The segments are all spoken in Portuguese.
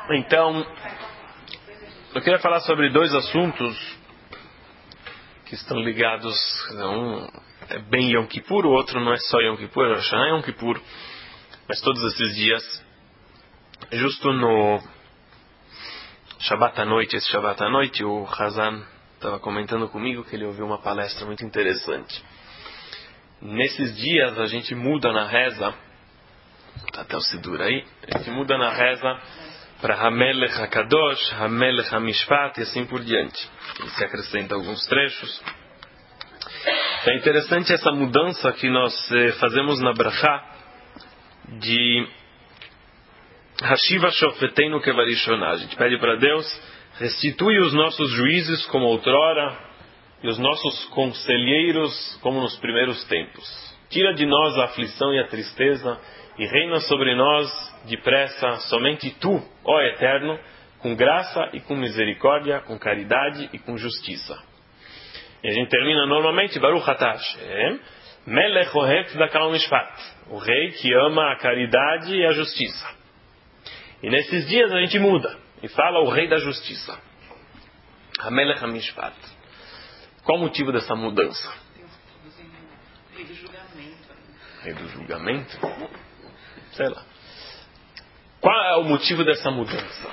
Então, eu queria falar sobre dois assuntos que estão ligados. Um é bem Yom Kippur, o outro não é só Yom Kippur, é Rosh Hashanah Yom Kippur. Mas todos esses dias, justo no Shabbat à noite, esse Shabbat à noite, o Hazan estava comentando comigo que ele ouviu uma palestra muito interessante. Nesses dias a gente muda na reza, tá até o Sidur aí, a gente muda na reza para Hamelech HaKadosh, Hamelech HaMishpat e assim por diante. E se acrescenta alguns trechos. É interessante essa mudança que nós fazemos na Brachá de Hashiva Shofeteinu Kevarishonah. A gente pede para Deus, restitui os nossos juízes como outrora e os nossos conselheiros como nos primeiros tempos. Tira de nós a aflição e a tristeza e reina sobre nós depressa somente Tu, ó Eterno, com graça e com misericórdia, com caridade e com justiça. E a gente termina normalmente Baruch Atah Hashem, Melech Ohev Tzedakah Mishpat, o rei que ama a caridade e a justiça. E nesses dias a gente muda e fala o rei da justiça, Hamelech HaMishpat. Qual o motivo dessa mudança? Rei do julgamento. Rei do julgamento? Sei lá. Qual é o motivo dessa mudança?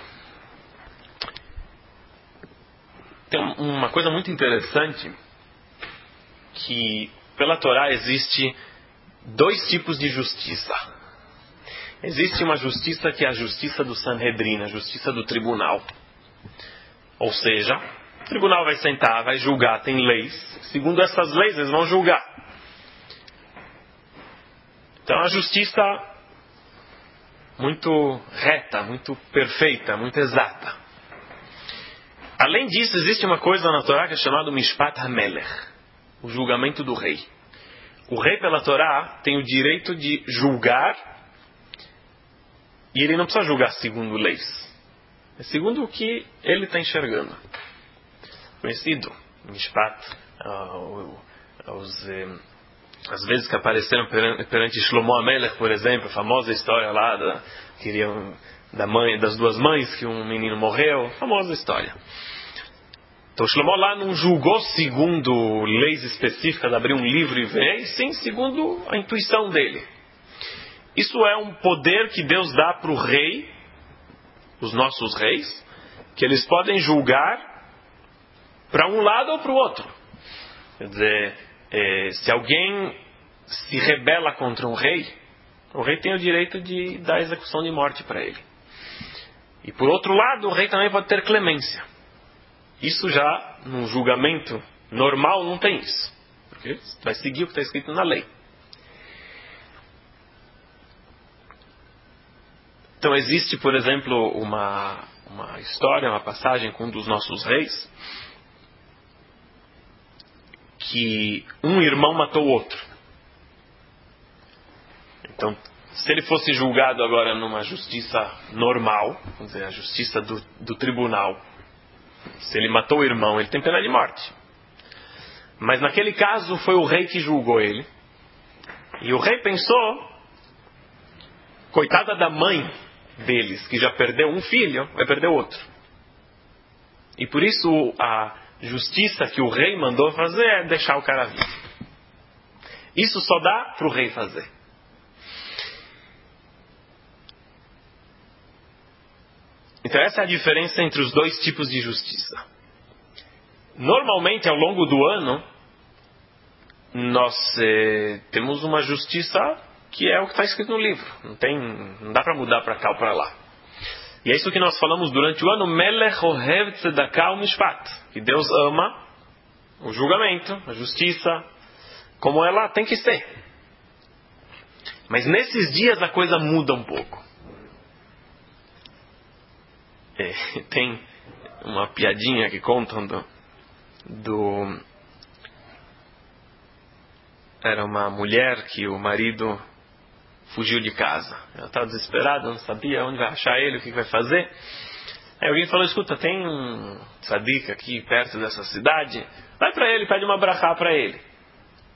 Tem uma coisa muito interessante, que pela Torá existe dois tipos de justiça. Existe uma justiça que é a justiça do Sanhedrin, a justiça do tribunal. Ou seja, o tribunal vai sentar, vai julgar, tem leis. Segundo essas leis, eles vão julgar. Então, a justiça muito reta, muito perfeita, muito exata. Além disso, existe uma coisa na Torá que é chamada Mishpat HaMelech, o julgamento do rei. O rei, pela Torá, tem o direito de julgar, e ele não precisa julgar segundo leis. É segundo o que ele está enxergando. Conhecido, Mishpat, as vezes que apareceram perante Shlomo HaMelech, por exemplo, a famosa história lá das duas mães, que um menino morreu, famosa história. Então Shlomo lá não julgou segundo leis específicas, abriu um livro e ver, e sim segundo a intuição dele. Isso é um poder que Deus dá para o rei, os nossos reis, que eles podem julgar para um lado ou para o outro. Quer dizer, se alguém se rebela contra um rei, o rei tem o direito de dar execução de morte para ele. E por outro lado, o rei também pode ter clemência. Isso já, num julgamento normal, não tem isso. Porque vai seguir o que está escrito na lei. Então existe, por exemplo, uma história, uma passagem com um dos nossos reis, que um irmão matou o outro. Então, se ele fosse julgado agora numa justiça normal, vamos dizer, a justiça do tribunal, se ele matou o irmão, ele tem pena de morte. Mas naquele caso foi o rei que julgou ele. E o rei pensou, coitada da mãe deles, que já perdeu um filho, vai perder outro. E por isso a justiça que o rei mandou fazer é deixar o cara vivo. Isso só dá para o rei fazer. Então essa é a diferença entre os dois tipos de justiça. Normalmente, ao longo do ano, nós temos uma justiça que é o que está escrito no livro. Não dá para mudar para cá ou para lá. E é isso que nós falamos durante o ano, Melech Ohev Tzedakah Mishpat, que Deus ama o julgamento, a justiça, como ela tem que ser. Mas nesses dias a coisa muda um pouco. Tem uma piadinha que contam era uma mulher que o marido fugiu de casa. Ela estava desesperada, não sabia onde vai achar ele, o que vai fazer. Aí alguém falou, escuta, tem um tzadik aqui perto dessa cidade, vai para ele, pede uma brachá para ele.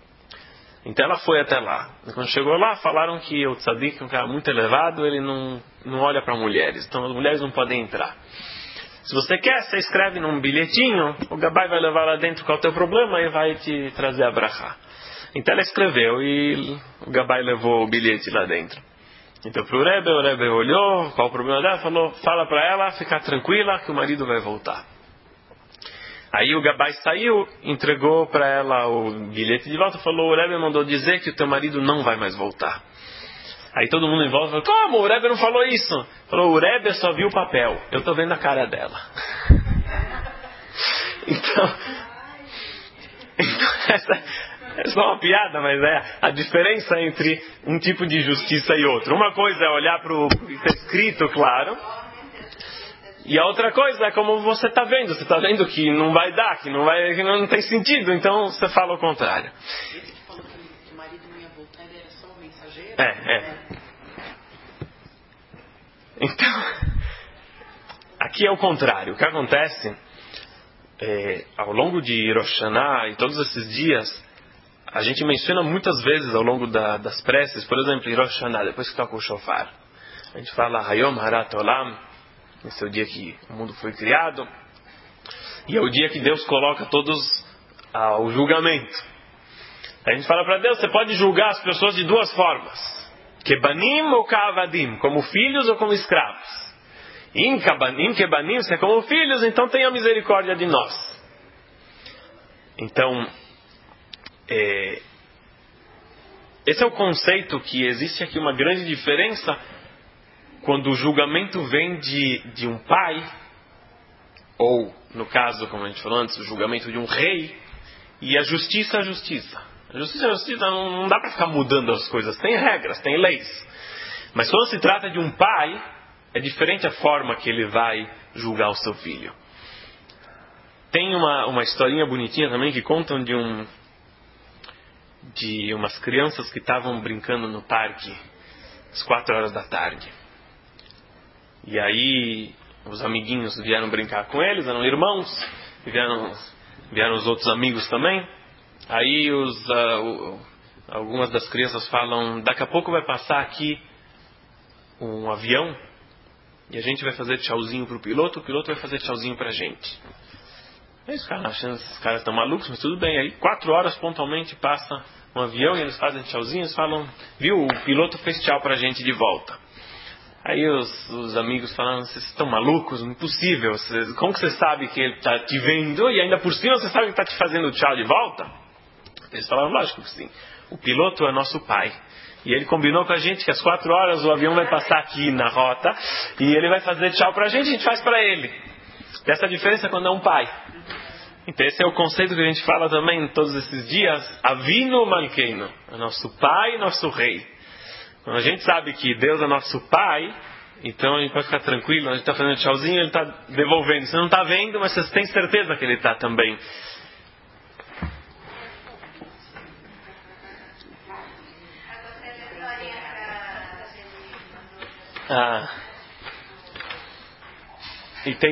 Então ela foi até lá. E quando chegou lá, falaram que o tzadik é um cara muito elevado, ele não não olha para mulheres. Então as mulheres não podem entrar. Se você quer, você escreve num bilhetinho, o Gabai vai levar lá dentro qual é o teu problema e vai te trazer a brachá. Então ela escreveu e o Gabai levou o bilhete lá dentro. Então pro Rebbe, o Rebbe olhou, qual o problema dela, falou, fala para ela ficar tranquila que o marido vai voltar. Aí o Gabai saiu, entregou para ela o bilhete de volta, falou, o Rebbe mandou dizer que o teu marido não vai mais voltar. Aí todo mundo em volta falou, como? O Rebbe não falou isso? Falou, o Rebbe só viu o papel, eu estou vendo a cara dela. Então essa é só uma piada, mas é a diferença entre um tipo de justiça e outro. Uma coisa é olhar para o que está escrito, claro, e a outra coisa é como você está vendo. Você está vendo que não vai dar, que não tem sentido, então você fala o contrário. Esse que falou que o marido não ia voltar, ele era só um mensageiro? Então, aqui é o contrário. O que acontece, ao longo de Rosh Hashanah e todos esses dias, a gente menciona muitas vezes ao longo das preces, por exemplo, em Rosh Hashanah, depois que toca o shofar, a gente fala Hayom Harat Olam, esse é o dia que o mundo foi criado, e é o dia que Deus coloca todos ao julgamento. A gente fala para Deus, você pode julgar as pessoas de duas formas, Kebanim ou Ka'avadim, como filhos ou como escravos. Im Kebanim, se é como filhos, então tenha misericórdia de nós. Então, esse é o conceito que existe aqui uma grande diferença quando o julgamento vem de um pai, ou, no caso, como a gente falou antes, o julgamento de um rei, e a justiça é a justiça. A justiça é a justiça, não dá para ficar mudando as coisas, tem regras, tem leis. Mas quando se trata de um pai, é diferente a forma que ele vai julgar o seu filho. Tem uma historinha bonitinha também que contam de umas crianças que estavam brincando no parque às 4 horas da tarde. E aí os amiguinhos vieram brincar com eles, eram irmãos, vieram os outros amigos também. Aí algumas das crianças falam, daqui a pouco vai passar aqui um avião e a gente vai fazer tchauzinho pro piloto, o piloto vai fazer tchauzinho pra gente. Aí os caras achando que esses caras estão malucos, mas tudo bem. Aí 4 horas pontualmente passa um avião e eles fazem tchauzinho, eles falam, viu, o piloto fez tchau pra gente de volta. Aí os amigos falam, vocês estão malucos? Impossível, como que você sabe que ele está te vendo e ainda por cima você sabe que está te fazendo tchau de volta? Eles falaram, lógico que sim, o piloto é nosso pai. E ele combinou com a gente que às 4 horas o avião vai passar aqui na rota e ele vai fazer tchau pra gente, a gente faz pra ele. Essa diferença é quando é um pai. Então esse é o conceito que a gente fala também todos esses dias, Avinu Malkeinu, é nosso pai e nosso rei. Quando a gente sabe que Deus é nosso pai, então a gente pode ficar tranquilo, a gente está fazendo tchauzinho, ele está devolvendo. Você não está vendo, mas você tem certeza que ele está também. E tem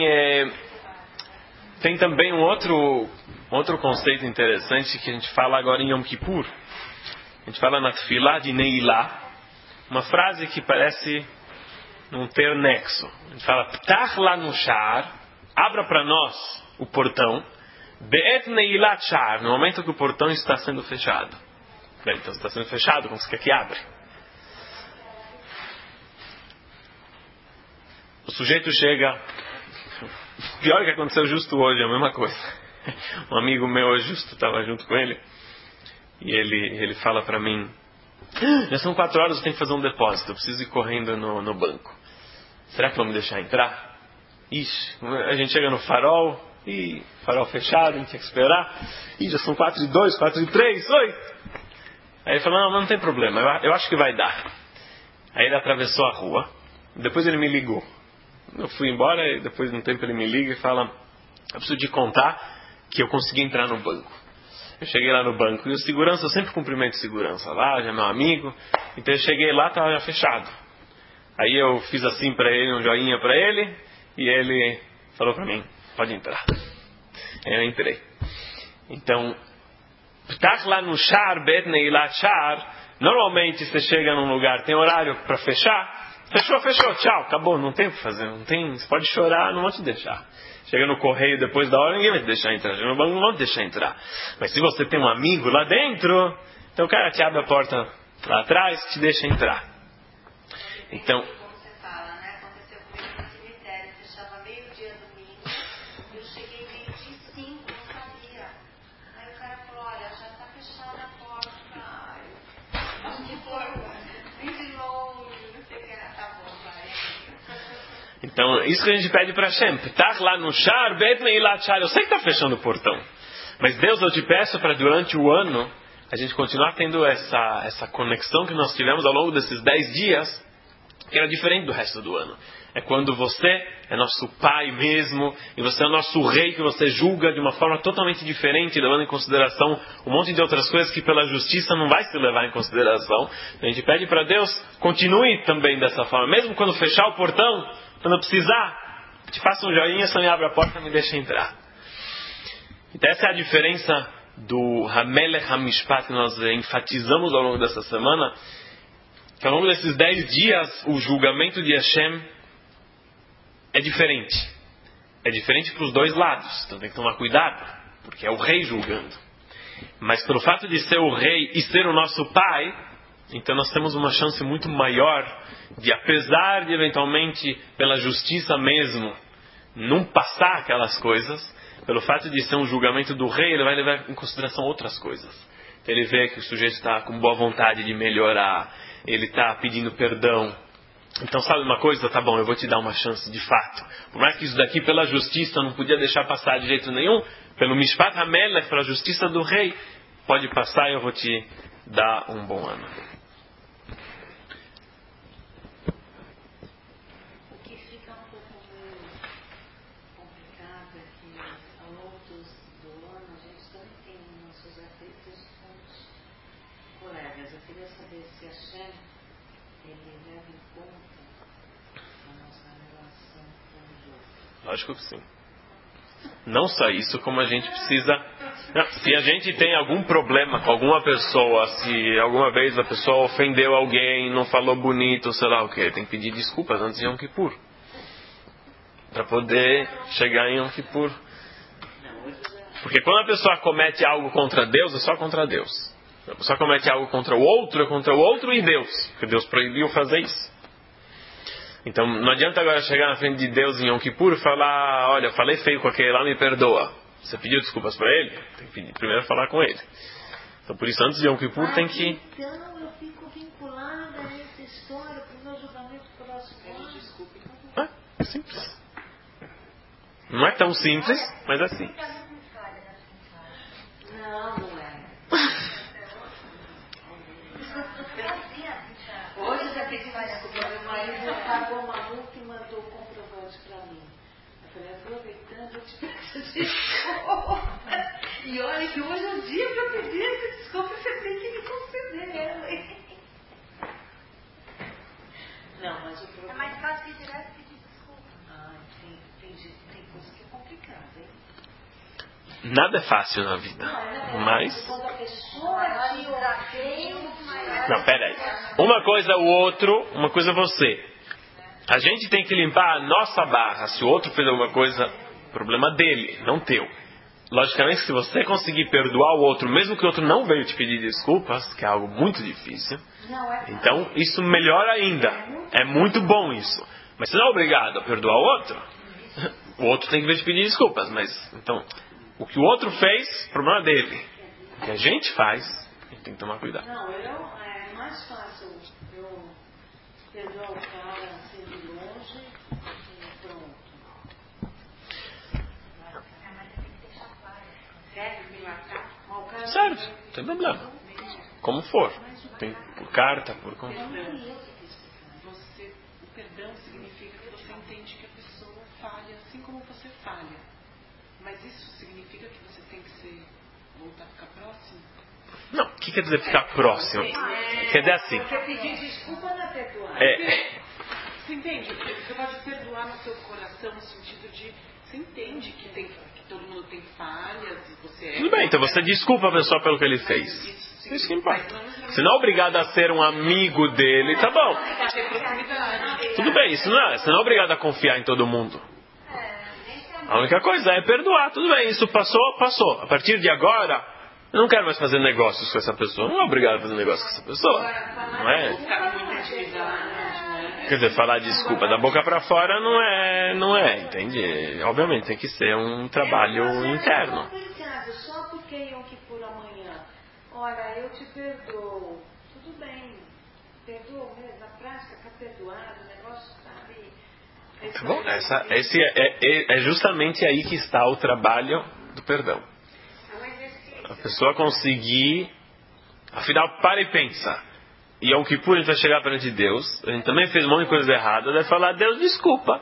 também um outro conceito interessante que a gente fala agora em Yom Kippur. A gente fala na Tefilá de Neilá, uma frase que parece não ter nexo. A gente fala, Ptach lanu sha'ar, abra para nós o portão, Be'et Neilat sha'ar, no momento que o portão está sendo fechado. Bem, então está sendo fechado, como você quer que abre? O sujeito chega, pior que aconteceu justo hoje, é a mesma coisa. Um amigo meu hoje justo estava junto com ele, e ele fala para mim, já são 4 horas, eu tenho que fazer um depósito, eu preciso ir correndo no banco. Será que vão me deixar entrar? Ixi, a gente chega no farol, e farol fechado, a gente tinha que esperar. Ih, já são 4:02, 4:03, oi! Aí ele falou, não tem problema, eu acho que vai dar. Aí ele atravessou a rua, depois ele me ligou. Eu fui embora, e depois de um tempo ele me liga e fala, eu preciso te contar que eu consegui entrar no banco. Eu cheguei lá no banco, e o segurança, eu sempre cumprimento o segurança lá, já é meu amigo. Então eu cheguei lá, estava já fechado. Aí eu fiz assim para ele, um joinha para ele, e ele falou para mim, pode entrar. Aí eu entrei. Então, Ptach lanu sha'ar be'et neilat sha'ar, normalmente você chega num lugar, tem horário para fechar, Fechou, tchau, acabou, não tem o que fazer, não tem, você pode chorar, não vão te deixar. Chega no correio depois da hora, ninguém vai te deixar entrar, no banco não vão te deixar entrar. Mas se você tem um amigo lá dentro, então o cara te abre a porta lá atrás e te deixa entrar. Então, como você fala, né? Aconteceu comigo no cemitério, fechava meio-dia domingo, eu cheguei meio-dia e 5, não sabia. Aí o cara falou, olha, já está fechada a porta. Ai, que forma, vem de longe, não sei o que, tá bom, vai. Então, isso que a gente pede para Hashem. Tá lá no Shar, Bet Meilat Shar. Eu sei que está fechando o portão. Mas Deus, eu te peço para durante o ano, a gente continuar tendo essa conexão que nós tivemos ao longo desses 10 dias, que era diferente do resto do ano. É quando você é nosso pai mesmo, e você é o nosso rei, que você julga de uma forma totalmente diferente, levando em consideração um monte de outras coisas que pela justiça não vai se levar em consideração. A gente pede para Deus, continue também dessa forma. Mesmo quando fechar o portão, quando precisar, te faça um joinha, só me abre a porta e me deixa entrar. Então essa é a diferença do Hamelech HaMishpat que nós enfatizamos ao longo dessa semana, que ao longo desses 10 dias o julgamento de Hashem é diferente. É diferente para os dois lados, então tem que tomar cuidado, porque é o rei julgando. Mas pelo fato de ser o rei e ser o nosso pai, então nós temos uma chance muito maior de, apesar de eventualmente pela justiça mesmo não passar aquelas coisas, pelo fato de ser um julgamento do rei, ele vai levar em consideração outras coisas. Então ele vê que o sujeito está com boa vontade de melhorar, ele está pedindo perdão. Então sabe uma coisa? Tá bom, eu vou te dar uma chance de fato. Por mais que isso daqui pela justiça não podia deixar passar de jeito nenhum, pelo Mishpat HaMelech, pela justiça do rei, pode passar e eu vou te dar um bom ano. O que fica um pouco meio complicado é que ao longo do ano a gente também tem nossos atritos com os colegas. Eu queria saber se a Hashem ele leva em conta a nossa relação com os outros. Lógico que sim. Não só isso, como a gente precisa... Se a gente tem algum problema com alguma pessoa, se alguma vez a pessoa ofendeu alguém, não falou bonito, sei lá o que, tem que pedir desculpas antes de Yom Kippur. Para poder chegar em Yom Kippur. Porque quando a pessoa comete algo contra Deus, é só contra Deus. A pessoa comete algo contra o outro, é contra o outro e Deus. Porque Deus proibiu fazer isso. Então não adianta agora chegar na frente de Deus em Yom Kippur e falar, olha, falei feio com aquele lá, me perdoa. Você pediu desculpas para ele? Tem que pedir, primeiro falar com ele. Então por isso antes de Yom Kippur tem que... Então eu fico vinculada a essa história para o meu julgamento próximo. É simples. Não é tão simples, mas é assim. Não, não é. Hoje eu já pedi desculpa. Meu marido pagou uma multa e mandou o comprovante para mim. Eu falei, aproveitando, eu te peço desculpa. E olha que hoje é o dia que eu pedi essa desculpa, você tem que me conceder ela. Não, mas o problema... É mais fácil ir direto pedir desculpa. Ah, tem coisa que é complicada, hein? Nada é fácil na vida. Mas... Quando a pessoa te ofende... Não, peraí. Uma coisa é o outro, uma coisa é você. A gente tem que limpar a nossa barra. Se o outro fez alguma coisa, problema dele, não teu. Logicamente, se você conseguir perdoar o outro, mesmo que o outro não veio te pedir desculpas, que é algo muito difícil, então isso melhor ainda. É muito bom isso. Mas você não é obrigado a perdoar o outro. O outro tem que vir te pedir desculpas. Mas, então, o que o outro fez, problema dele. O que a gente faz, a gente tem que tomar cuidado. Não, é mais fácil eu perdoar o cara assim de longe e pronto. Mas tem que deixar claro. Deve me matar. Certo, não tem problema. Como for. Tem por carta, por conta. O perdão significa que você entende que a pessoa falha assim como você falha. Mas isso significa que você tem que voltar a ficar próximo? Não, o que quer dizer ficar próximo? Quer dizer assim. Porque pedir desculpa não é perdoar. Você entende? Você pode perdoar no seu coração no sentido de... Você entende que todo mundo tem falhas e você é... Tudo bem, então você desculpa a pessoa pelo que ele fez. Isso que importa. Você não é obrigado a ser um amigo dele, tá bom. Tudo bem, isso não é. Você não é obrigado a confiar em todo mundo. A única coisa é perdoar. Tudo bem, isso passou, passou. A partir de agora, eu não quero mais fazer negócios com essa pessoa. Não é obrigado a fazer negócio com essa pessoa. Não é? Quer dizer, falar desculpa da boca pra fora não é, entende? Obviamente tem que ser um trabalho interno. Só porque Yom Kippur amanhã, ora, eu te perdoo, tudo bem, perdoo mesmo, na prática está perdoado, o negócio está ali. Tá bom, esse é justamente aí que está o trabalho do perdão. A pessoa conseguir, afinal, para e pensa. E Yom Kippur a gente vai chegar perante Deus, a gente também fez um monte de coisa errada, vai falar, Deus, desculpa.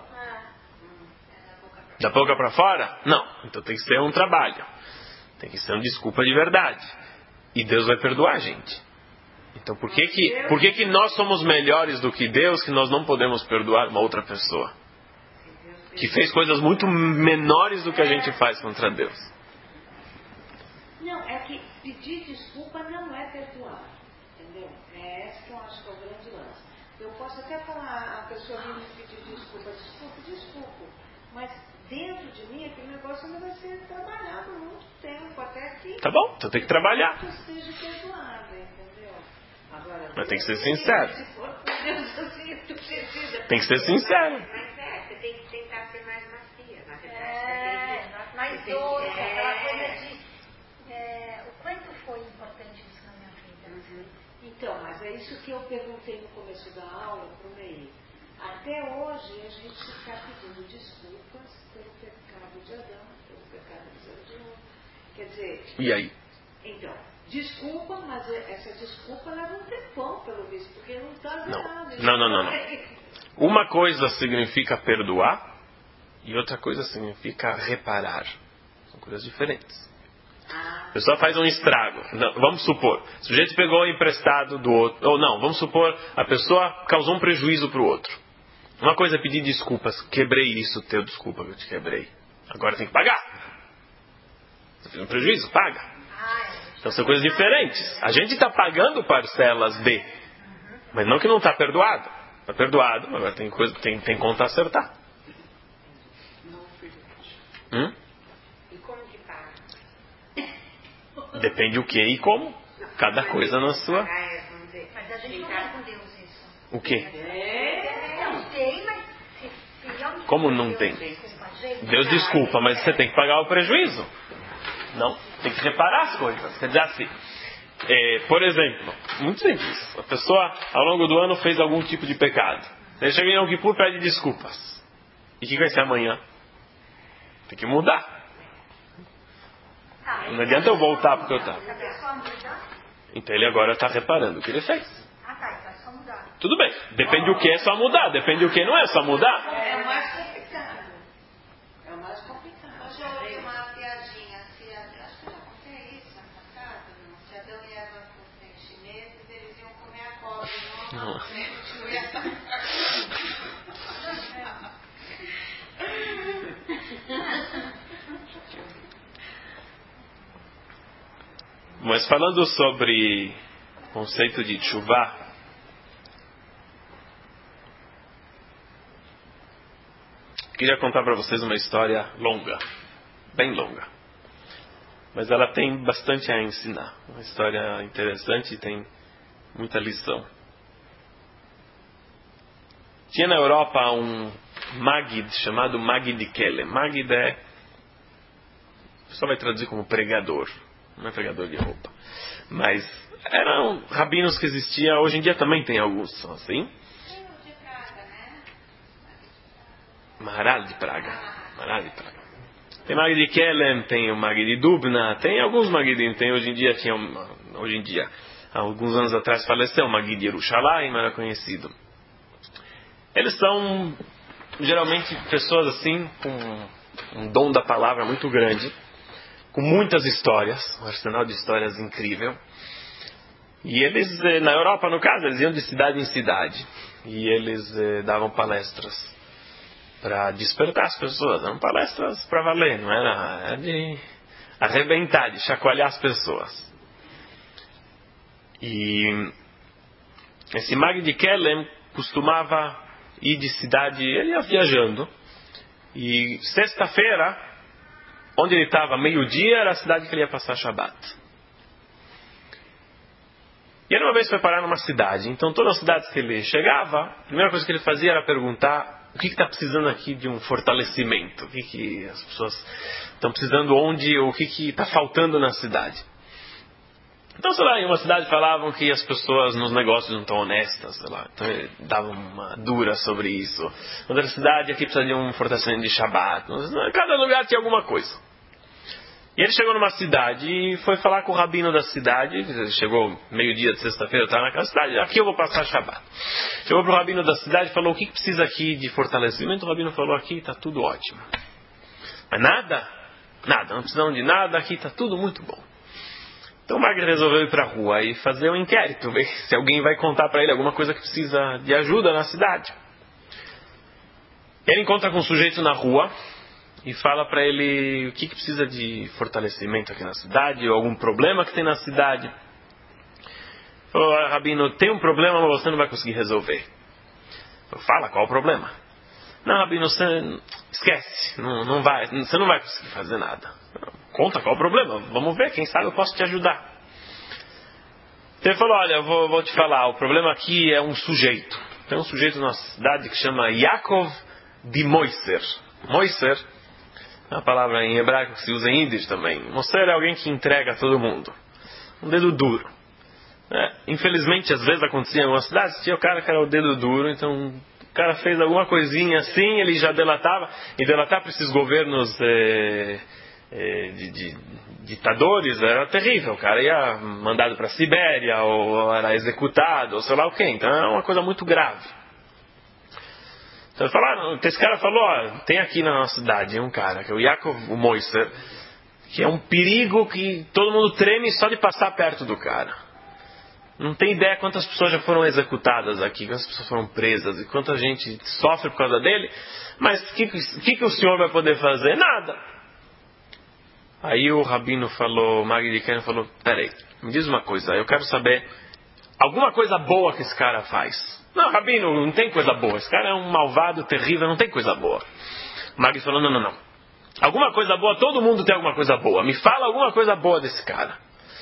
Da boca para fora? Não. Então tem que ser um trabalho. Tem que ser uma desculpa de verdade. E Deus vai perdoar a gente. Então por que nós somos melhores do que Deus que nós não podemos perdoar uma outra pessoa? Que fez coisas muito menores do que a gente faz contra Deus. Não, é que pedir desculpa não é perdoar. Entendeu? É esse que eu acho que é o grande lance. Eu posso até falar, a pessoa me pedir desculpa, mas dentro de mim aquele negócio ainda vai ser trabalhado muito tempo, até que... Tá bom, então tem que trabalhar. Que seja perdoado, entendeu? Agora, mas tem que ser sincero. Se for por Deus assim, tu precisa... Tem que ser sincero. Mas você tem que tentar ser mais macia, na verdade. Mais doce, aquela coisa de... o quanto foi importante isso na minha vida? Então, mas é isso que eu perguntei no começo da aula para o Meir. Até hoje a gente está pedindo desculpas pelo pecado de Adão, pelo pecado de Adão. Quer dizer... E aí? Então, desculpa, mas essa desculpa leva um tempão, pelo visto, porque não está zerado. Não. Uma coisa significa perdoar e outra coisa significa reparar. São coisas diferentes. A pessoa faz um estrago. Não, vamos supor, o sujeito pegou emprestado do outro. Ou não, vamos supor, a pessoa causou um prejuízo para o outro. Uma coisa é pedir desculpas. Quebrei isso, teu desculpa que eu te quebrei. Agora tem que pagar. Você fez um prejuízo, paga. Então são coisas diferentes. A gente está pagando parcelas de, mas não que não está perdoado. Está perdoado, agora tem conta a acertar. E como que paga? Depende o que e como. Cada coisa na sua. Mas a gente não tem com Deus isso. O quê? Não tem, mas Como não tem? Deus desculpa, mas você tem que pagar o prejuízo. Não, tem que reparar as coisas. Quer dizer assim, por exemplo, muito simples. A pessoa ao longo do ano fez algum tipo de pecado. Aí chega em Yom Kippur e pede desculpas. E o que vai ser amanhã? Tem que mudar. Não adianta eu voltar porque eu estava. Então ele agora está reparando o que ele fez. Então é só mudar. Tudo bem. Depende do que é só mudar. Depende do que não é só mudar. É o mais complicado. É o mais complicado. Hoje eu ouvi uma piadinha. Acho que eu já contei isso na passada. Se Adão e Eva fossem chineses, eles iam comer a cobra. Não, Mas falando sobre o conceito de teshuvah, queria contar para vocês uma história longa, bem longa. Mas ela tem bastante a ensinar. Uma história interessante e tem muita lição. Tinha na Europa um Magid chamado Magid de Kelem. Magid só vai traduzir como pregador. Não é pregador de roupa. Mas eram rabinos que existiam. Hoje em dia também tem alguns que são assim. Maharal de Praga. Tem Magid de Kelem, tem o Magid de Dubna, tem alguns Magidim. Tem hoje em dia, há alguns anos atrás faleceu o Magid de Yerushalayim, era conhecido. Eles são geralmente pessoas assim com um dom da palavra muito grande, com muitas histórias, um arsenal de histórias incrível. E eles, na Europa no caso, eles iam de cidade em cidade. e eles davam palestras para despertar as pessoas. Eram palestras para valer, não era de arrebentar, de chacoalhar as pessoas. E esse Mag de Kelem costumava ir de cidade, ele ia viajando, e sexta-feira, onde ele estava, meio-dia, era a cidade que ele ia passar Shabbat. E ele uma vez foi parar numa cidade, então todas as cidades que ele chegava, a primeira coisa que ele fazia era perguntar o que está precisando aqui de um fortalecimento, o que as pessoas estão precisando onde, ou o que está faltando na cidade. Então, sei lá, em uma cidade falavam que as pessoas nos negócios não estão honestas, sei lá, então ele dava uma dura sobre isso. Outra cidade aqui precisa de um fortalecimento de Shabbat, cada lugar tinha alguma coisa. E ele chegou numa cidade e foi falar com o rabino da cidade. Ele chegou meio-dia de sexta-feira, estava naquela cidade. Aqui eu vou passar Shabbat. Chegou para o rabino da cidade e falou: o que precisa aqui de fortalecimento? O rabino falou: aqui está tudo ótimo. Mas nada, não precisamos de nada, aqui está tudo muito bom. Então o Mag resolveu ir para a rua e fazer um inquérito, ver se alguém vai contar para ele alguma coisa que precisa de ajuda na cidade. Ele encontra com um sujeito na rua e fala para ele o que precisa de fortalecimento aqui na cidade, ou algum problema que tem na cidade. Falou: rabino, tem um problema, mas você não vai conseguir resolver. Falou: fala, qual o problema? Não, rabino, você esquece, você não vai conseguir fazer nada. Conta qual o problema, vamos ver, quem sabe eu posso te ajudar. Então ele falou: olha, eu vou te falar, o problema aqui é um sujeito. Tem um sujeito na cidade que chama Yaakov de Moiser. Moiser é uma palavra em hebraico que se usa em Yiddish também. Moser é alguém que entrega a todo mundo. Um dedo duro. Infelizmente, às vezes acontecia em algumas cidades, tinha o cara que era o dedo duro, então o cara fez alguma coisinha assim, ele já delatava. E delatar para esses governos de ditadores era terrível. O cara ia mandado para a Sibéria, ou era executado, ou sei lá o quê. Então é uma coisa muito grave. Então esse cara falou: tem aqui na nossa cidade um cara, que é o Yaakov Moiser, que é um perigo que todo mundo treme só de passar perto do cara. Não tem ideia quantas pessoas já foram executadas aqui, quantas pessoas foram presas, e quanta gente sofre por causa dele. Mas o que o senhor vai poder fazer? Nada. Aí o rabino falou, o Mag de Kelem falou: peraí, me diz uma coisa, eu quero saber alguma coisa boa que esse cara faz. Não, rabino, não tem coisa boa. Esse cara é um malvado, terrível, não tem coisa boa. O Mag falou: não. Alguma coisa boa, todo mundo tem alguma coisa boa. Me fala alguma coisa boa desse cara.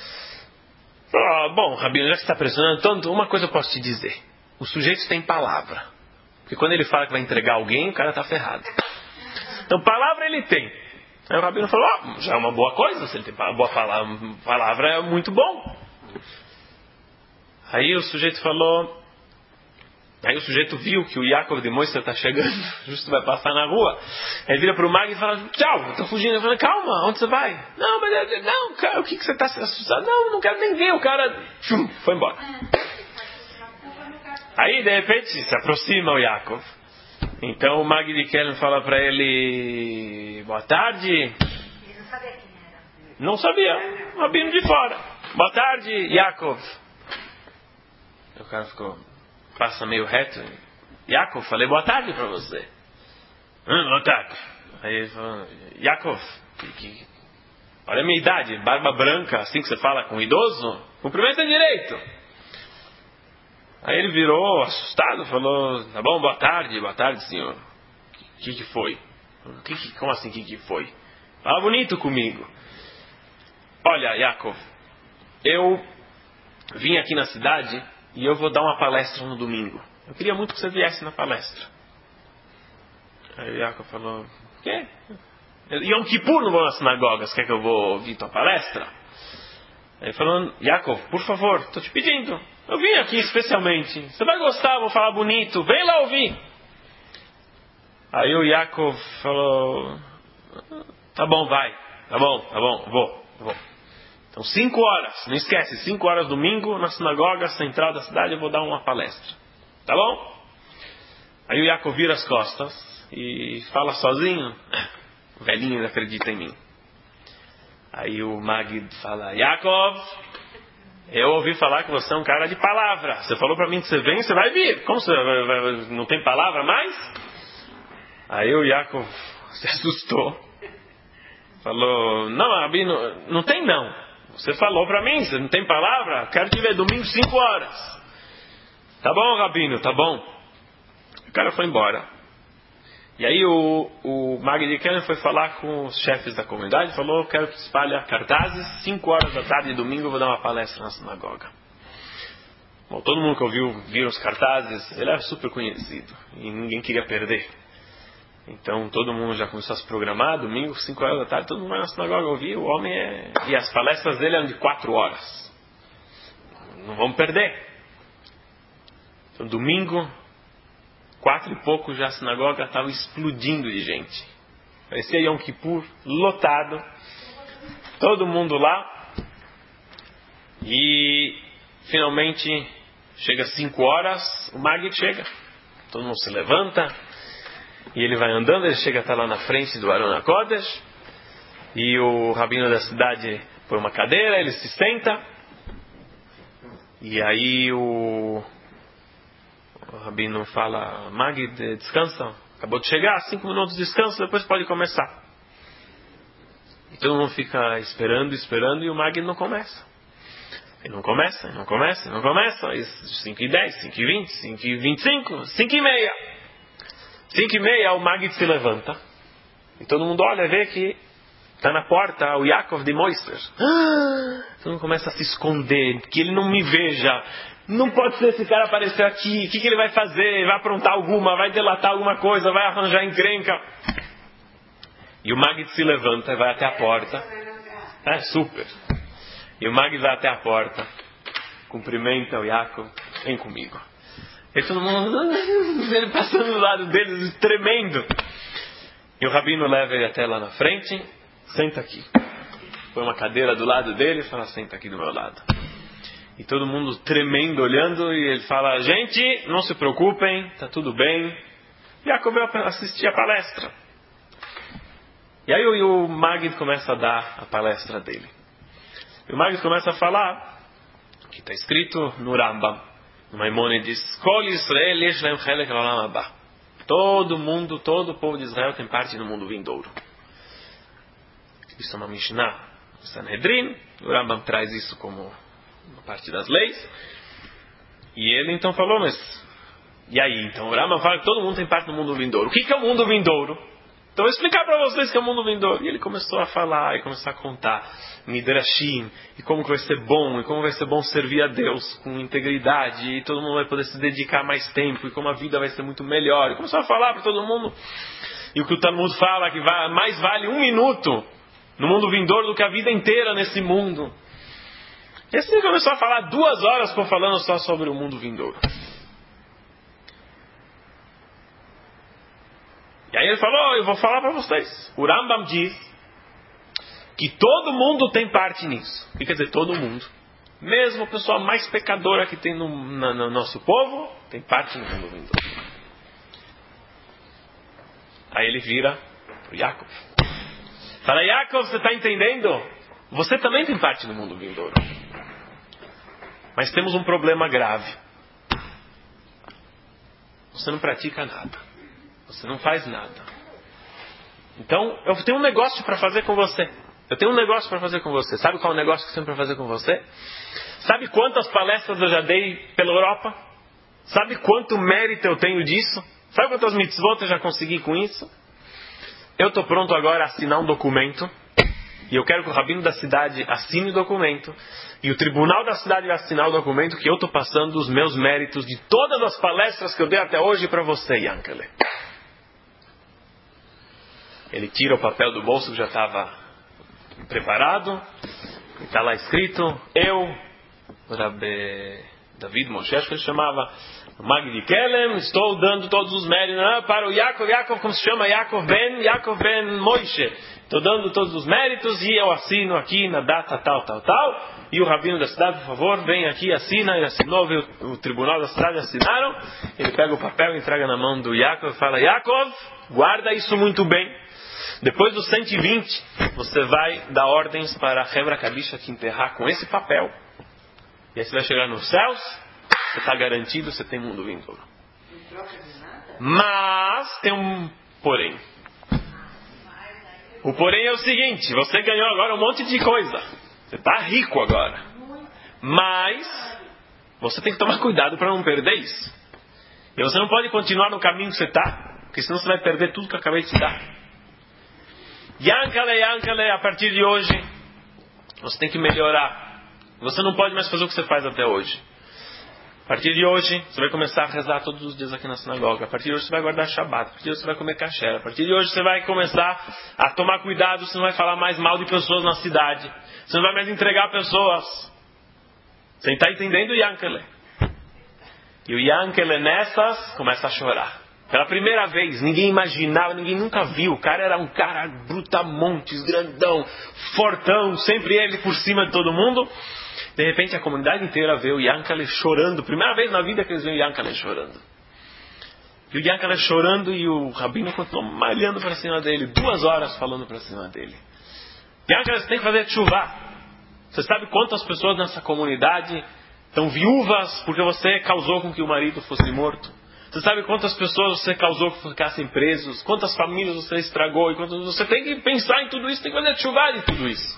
Bom, rabino, já que você está pressionando tanto, uma coisa eu posso te dizer. O sujeito tem palavra. Porque quando ele fala que vai entregar alguém, o cara está ferrado. Então, palavra ele tem. Aí o rabino falou: já é uma boa coisa. Se ele tem boa palavra, é muito bom. Aí o sujeito falou... Aí o sujeito viu que o Yaakov de Moiser está chegando, justo vai passar na rua. Ele vira para o Mag e fala: tchau, eu estou fugindo. Ele fala: calma, onde você vai? Não, mas não, cara, o que você está assustado? Não quero nem ver. O cara foi embora. Aí de repente se aproxima o Yaakov. Então o Mag de Kelem fala para ele: boa tarde. Ele não sabia quem era. Não sabia, rabino de fora. Boa tarde, Yaakov. O cara passa meio reto. Yaakov, falei boa tarde para você. Boa tarde. Aí ele falou: Yaakov, olha a minha idade, barba branca, assim que você fala com um idoso, cumprimenta direito. Aí ele virou assustado, falou: tá bom, boa tarde senhor. O que foi? Como assim, o que foi? Fala bonito comigo. Olha, Yaakov, eu vim aqui na cidade e eu vou dar uma palestra no domingo. Eu queria muito que você viesse na palestra. Aí o Yaakov falou: o quê? Yom Kippur não vou nas sinagogas, quer que eu vou ouvir tua palestra? Aí ele falou: Yaakov, por favor, estou te pedindo. Eu vim aqui especialmente. Você vai gostar, vou falar bonito. Vem lá ouvir. Aí o Yaakov falou: tá bom, vai. Tá bom, vou. Então 5 horas, não esquece, 5 horas domingo, na sinagoga central da cidade, eu vou dar uma palestra. Tá bom? Aí o Yaakov vira as costas e fala sozinho: o velhinho não acredita em mim. Aí o Magid fala: Yaakov, Eu ouvi falar que você é um cara de palavra. Você falou para mim que você vem, você vai vir. Como você não tem palavra mais? Aí o Yaakov se assustou. Falou, não, Rabino, não tem não. Você falou para mim, você não tem palavra? Quero te ver domingo 5 horas. Tá bom, Rabino, tá bom. O cara foi embora. E aí o Magid Kellen foi falar com os chefes da comunidade e falou, quero que espalhe cartazes, 5 horas da tarde de domingo eu vou dar uma palestra na sinagoga. Bom, todo mundo que ouviu, viu os cartazes, ele era super conhecido e ninguém queria perder. Então todo mundo já começou a se programar, domingo, 5 horas da tarde, todo mundo vai na sinagoga ouvir, o homem é... E as palestras dele eram de 4 horas. Não vamos perder. Então domingo, 4 e pouco, já a sinagoga estava explodindo de gente. Parecia Yom Kippur, lotado. Todo mundo lá. E finalmente, chega 5 horas, o Magid chega. Todo mundo se levanta. E ele vai andando, ele chega até lá na frente do Aron HaKodesh. E o rabino da cidade põe uma cadeira, ele se senta. E aí o rabino fala, Magid, descansa. Acabou de chegar, 5 minutos de descanso, depois pode começar. E todo mundo fica esperando, e o Magid não começa. Ele não começa. 5:10, 5:20, 5:25, 5:30. 5:30 o Magid se levanta. E todo mundo olha e vê que está na porta o Yaakov de Moiser. Todo mundo começa a se esconder, que ele não me veja. Não pode ser esse cara aparecer aqui. O que ele vai fazer? Vai aprontar alguma? Vai delatar alguma coisa? Vai arranjar encrenca? E o Magid se levanta e vai até a porta. Super. E o Magid vai até a porta. Cumprimenta o Yaakov. Vem comigo. E todo mundo, ele passando do lado deles, tremendo. E o rabino leva ele até lá na frente. Senta aqui. Põe uma cadeira do lado dele e fala, senta aqui do meu lado. E todo mundo tremendo, olhando. E ele fala, gente, não se preocupem, está tudo bem. Yaakov veio assistir a palestra. E aí o Magid começa a dar a palestra dele. E o Magid começa a falar, que está escrito no Rambam, no Maimonides, Kol Yisrael yesh lahem chelek l'olam haba. Todo mundo, todo o povo de Israel tem parte no mundo vindouro. Isso é uma Mishnah do Sanhedrin. O Rambam traz isso como uma parte das leis. E ele então falou, mas e aí? Então o Rambam fala que todo mundo tem parte no mundo vindouro. O que é o mundo vindouro? Então eu vou explicar para vocês que é o mundo vindouro. E ele começou a falar e começou a contar Midrashim, e como que vai ser bom, e como vai ser bom servir a Deus com integridade, e todo mundo vai poder se dedicar mais tempo, e como a vida vai ser muito melhor. E começou a falar para todo mundo. E o que o Talmud fala, que mais vale 1 minuto no mundo vindouro do que a vida inteira nesse mundo. E assim começou a falar 2 horas, ficou falando só sobre o mundo vindouro. E aí ele falou, eu vou falar para vocês. O Rambam diz que todo mundo tem parte nisso. O que quer dizer todo mundo? Mesmo a pessoa mais pecadora que tem no nosso povo, tem parte no mundo vindouro. Aí ele vira para Yaakov. Fala, Yaakov, você está entendendo? Você também tem parte no mundo vindouro. Mas temos um problema grave. Você não pratica nada. Você não faz nada. Então, eu tenho um negócio para fazer com você. Sabe qual é o negócio que eu tenho para fazer com você? Sabe quantas palestras eu já dei pela Europa? Sabe quanto mérito eu tenho disso? Sabe quantas mitzvot eu já consegui com isso? Eu estou pronto agora a assinar um documento. E eu quero que o rabino da cidade assine o documento. E o tribunal da cidade vai assinar o documento que eu estou passando os meus méritos de todas as palestras que eu dei até hoje para você, Yankele. Ele tira o papel do bolso que já estava preparado. Está lá escrito, eu, David Moshe, acho que ele chamava Magid Kellen, estou dando todos os méritos para o Yaakov, como se chama? Yaakov ben Moshe. Estou dando todos os méritos e eu assino aqui na data tal. E o rabino da cidade, por favor, vem aqui, assina. Ele assinou, o tribunal da cidade assinaram. Ele pega o papel, entrega na mão do Yaakov e fala, Yaakov, guarda isso muito bem. Depois dos 120, você vai dar ordens para a Hebra Kadisha te enterrar com esse papel. E aí você vai chegar nos céus, você está garantido, você tem mundo vindouro. Não troca de nada? Mas tem um porém. O porém é o seguinte, você ganhou agora um monte de coisa. Você está rico agora. Mas você tem que tomar cuidado para não perder isso. E você não pode continuar no caminho que você está, porque senão você vai perder tudo que eu acabei de te dar. Yankale, a partir de hoje, você tem que melhorar. Você não pode mais fazer o que você faz até hoje. A partir de hoje, você vai começar a rezar todos os dias aqui na sinagoga. A partir de hoje, você vai guardar Shabbat. A partir de hoje, você vai comer kasher. A partir de hoje, você vai começar a tomar cuidado. Você não vai falar mais mal de pessoas na cidade. Você não vai mais entregar pessoas. Você está entendendo o Yankele? E o Yankele nessas começa a chorar. Pela primeira vez, ninguém imaginava, ninguém nunca viu. O cara era um cara brutamontes, grandão, fortão, sempre ele por cima de todo mundo. De repente a comunidade inteira vê o Yankele chorando. Primeira vez na vida que eles veem o Yankele chorando. E o Yankele chorando e o rabino continuou malhando para cima dele. 2 horas falando para cima dele. Yankele, você tem que fazer tshuva. Você sabe quantas pessoas nessa comunidade estão viúvas porque você causou com que o marido fosse morto? Você sabe quantas pessoas você causou que ficassem presos? Quantas famílias você estragou? E você tem que pensar em tudo isso, tem que fazer tshuva de tudo isso.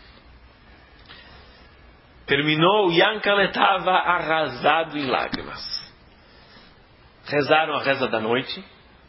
Terminou, o Yankele estava arrasado em lágrimas. Rezaram a reza da noite.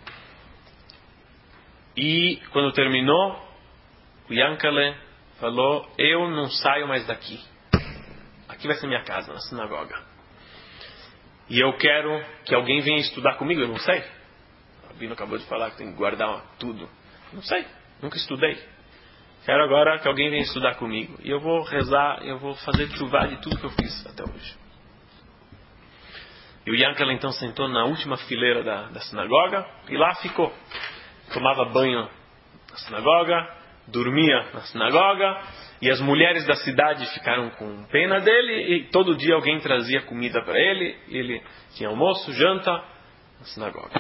E quando terminou, o Yankele falou, eu não saio mais daqui. Aqui vai ser minha casa, na sinagoga. E eu quero que alguém venha estudar comigo, eu não sei. O Rabino acabou de falar que tem que guardar tudo. Não sei, nunca estudei. Quero agora que alguém venha estudar comigo. E eu vou rezar, eu vou fazer tshuva de tudo que eu fiz até hoje. E o Yankele então sentou na última fileira da sinagoga e lá ficou. Tomava banho na sinagoga, dormia na sinagoga. E as mulheres da cidade ficaram com pena dele e todo dia alguém trazia comida para ele. E ele tinha almoço, janta na sinagoga.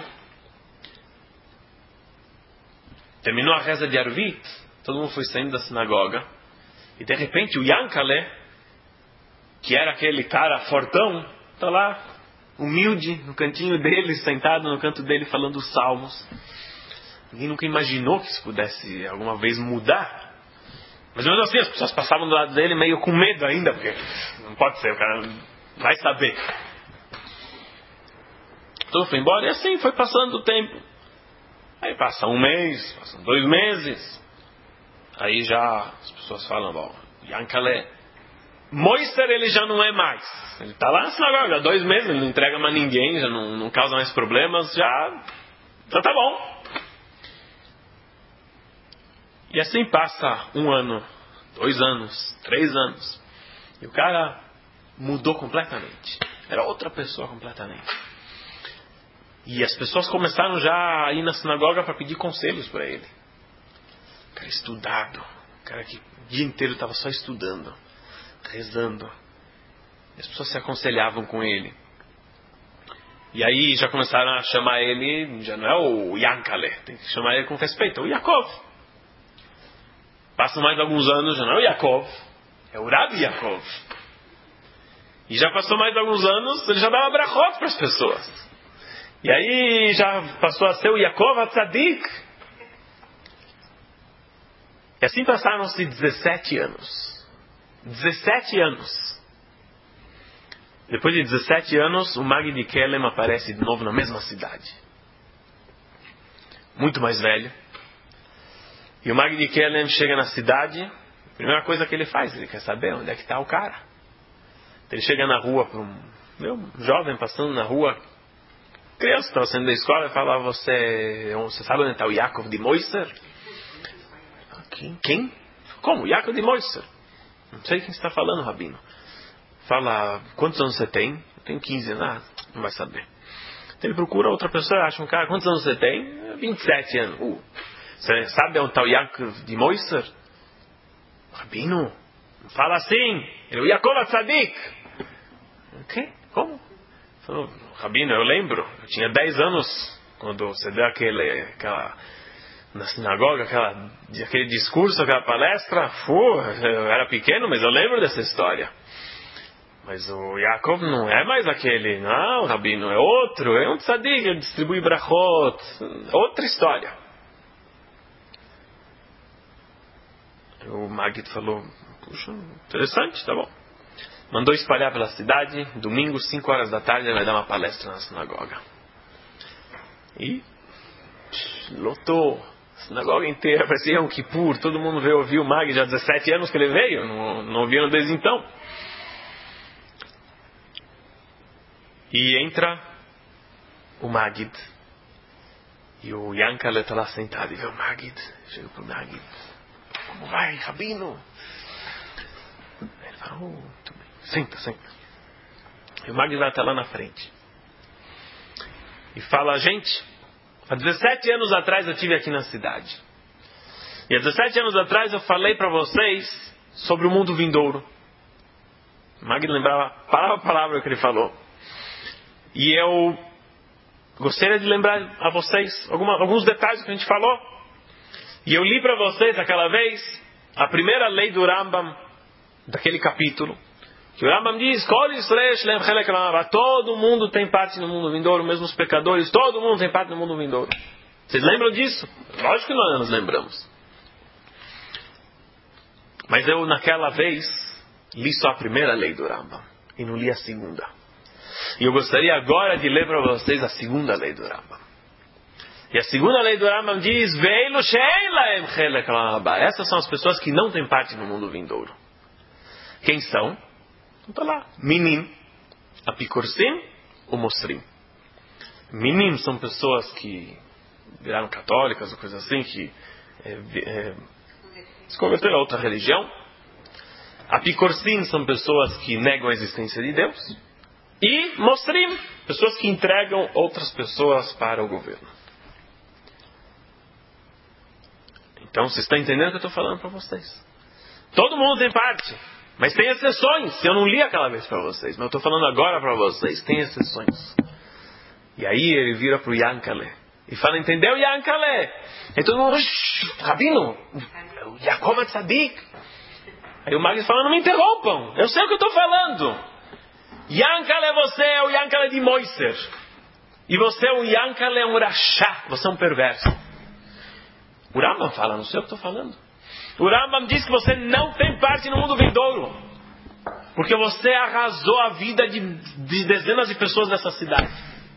Terminou a reza de Arvit, todo mundo foi saindo da sinagoga. E de repente o Yankele, que era aquele cara fortão, está lá, humilde, no cantinho dele, sentado no canto dele, falando os salmos. Ninguém nunca imaginou que isso pudesse alguma vez mudar. Mas mesmo assim, as pessoas passavam do lado dele meio com medo ainda, porque não pode ser, o cara vai saber. Então foi embora e assim foi passando o tempo. Aí passa 1 mês, passam 2 meses. Aí já as pessoas falam, bom, Yankele, Moiser ele já não é mais. Ele está lá na sinagoga há 2 meses, ele não entrega mais ninguém, já não causa mais problemas, já tá bom. E assim passa 1 ano, 2 anos, 3 anos. E o cara mudou completamente. Era outra pessoa completamente. E as pessoas começaram já a ir na sinagoga para pedir conselhos para ele. O cara estudado. O cara que o dia inteiro estava só estudando, rezando. E as pessoas se aconselhavam com ele. E aí já começaram a chamar ele, já não é o Yankele, tem que chamar ele com respeito, é o Yaakov. Passam mais alguns anos, já não é o Yaakov, é o Rabi Yaakov. E já passou mais alguns anos, ele já dava brachot para as pessoas. E aí já passou a ser o Yaakov HaTzadik. E assim passaram-se 17 anos. 17 anos. Depois de 17 anos, o Magid de Kelem aparece de novo na mesma cidade. Muito mais velho. E o Magid de Kelem chega na cidade, a primeira coisa que ele faz, ele quer saber onde é que está o cara. Ele chega na rua para um jovem passando na rua, criança, estava saindo da escola, e fala, você sabe onde está o Yaakov de Moiser? Quem? Como? Yaakov de Moiser? Não sei quem está falando, Rabino. Fala, quantos anos você tem? Eu tenho 15 anos. Não vai saber. Então ele procura outra pessoa, acha um cara, quantos anos você tem? 27 anos. Você sabe onde está o Yaakov de Moiser? Rabino, não fala assim. Ele é o Yaakov HaTzadik. O quê? Como? Falou, Rabino, eu lembro. Eu tinha 10 anos quando você deu aquela na sinagoga, aquele discurso, aquela palestra. Eu era pequeno, mas eu lembro dessa história. Mas o Yaakov não é mais aquele. Não, Rabino, é outro. É um tzadik, ele distribui brachot. Outra história. O Magid falou, puxa, interessante, tá bom. Mandou espalhar pela cidade. Domingo, 5 horas da tarde, ele vai dar uma palestra na sinagoga. E lotou a sinagoga inteira. Parecia Yom Kippur. Todo mundo veio ouvir o Magid. Já há 17 anos que ele veio. Não ouviram desde então. E entra o Magid. E o Yankale está lá sentado. E vê o Magid. Chega para o Magid. Como vai, Rabino? Ele fala, muito bem. Senta. E o Magid vai estar lá na frente. E fala, gente, há 17 anos atrás eu estive aqui na cidade. E há 17 anos atrás eu falei para vocês sobre o mundo vindouro. O Magid lembrava palavra a palavra o que ele falou. E eu gostaria de lembrar a vocês alguns detalhes que a gente falou. E eu li para vocês aquela vez a primeira lei do Rambam, daquele capítulo. Que o Rambam diz, todo mundo tem parte no mundo vindouro, mesmo os pecadores, todo mundo tem parte no mundo vindouro. Vocês lembram disso? Lógico que nós nos lembramos. Mas eu naquela vez li só a primeira lei do Rambam e não li a segunda. E eu gostaria agora de ler para vocês a segunda lei do Rambam. E a segunda lei do Rambam diz, essas são as pessoas que não têm parte no mundo vindouro. Quem são? Então lá. Minim, apicorsim, ou mosrim. Minim são pessoas que viraram católicas ou coisa assim, que se converteram a outra religião. Apicorsim são pessoas que negam a existência de Deus. E mosrim, pessoas que entregam outras pessoas para o governo. Então, vocês estão entendendo o que eu estou falando para vocês? Todo mundo tem parte, mas tem exceções. Eu não li aquela vez para vocês, mas eu estou falando agora para vocês. Tem exceções. E aí ele vira para o Yankale e fala, entendeu, Yankale? E todo mundo, Rabino, o Yaakov é tzadik. Aí o Magid fala, não me interrompam, eu sei o que eu estou falando. Yankale, você é o Yankale de Moiser. E você é o Yankale, um rachá. Você é um perverso. O Rambam fala, não sei o que estou falando. O Rambam diz que você não tem parte no mundo vindouro. Porque você arrasou a vida de dezenas de pessoas dessa cidade.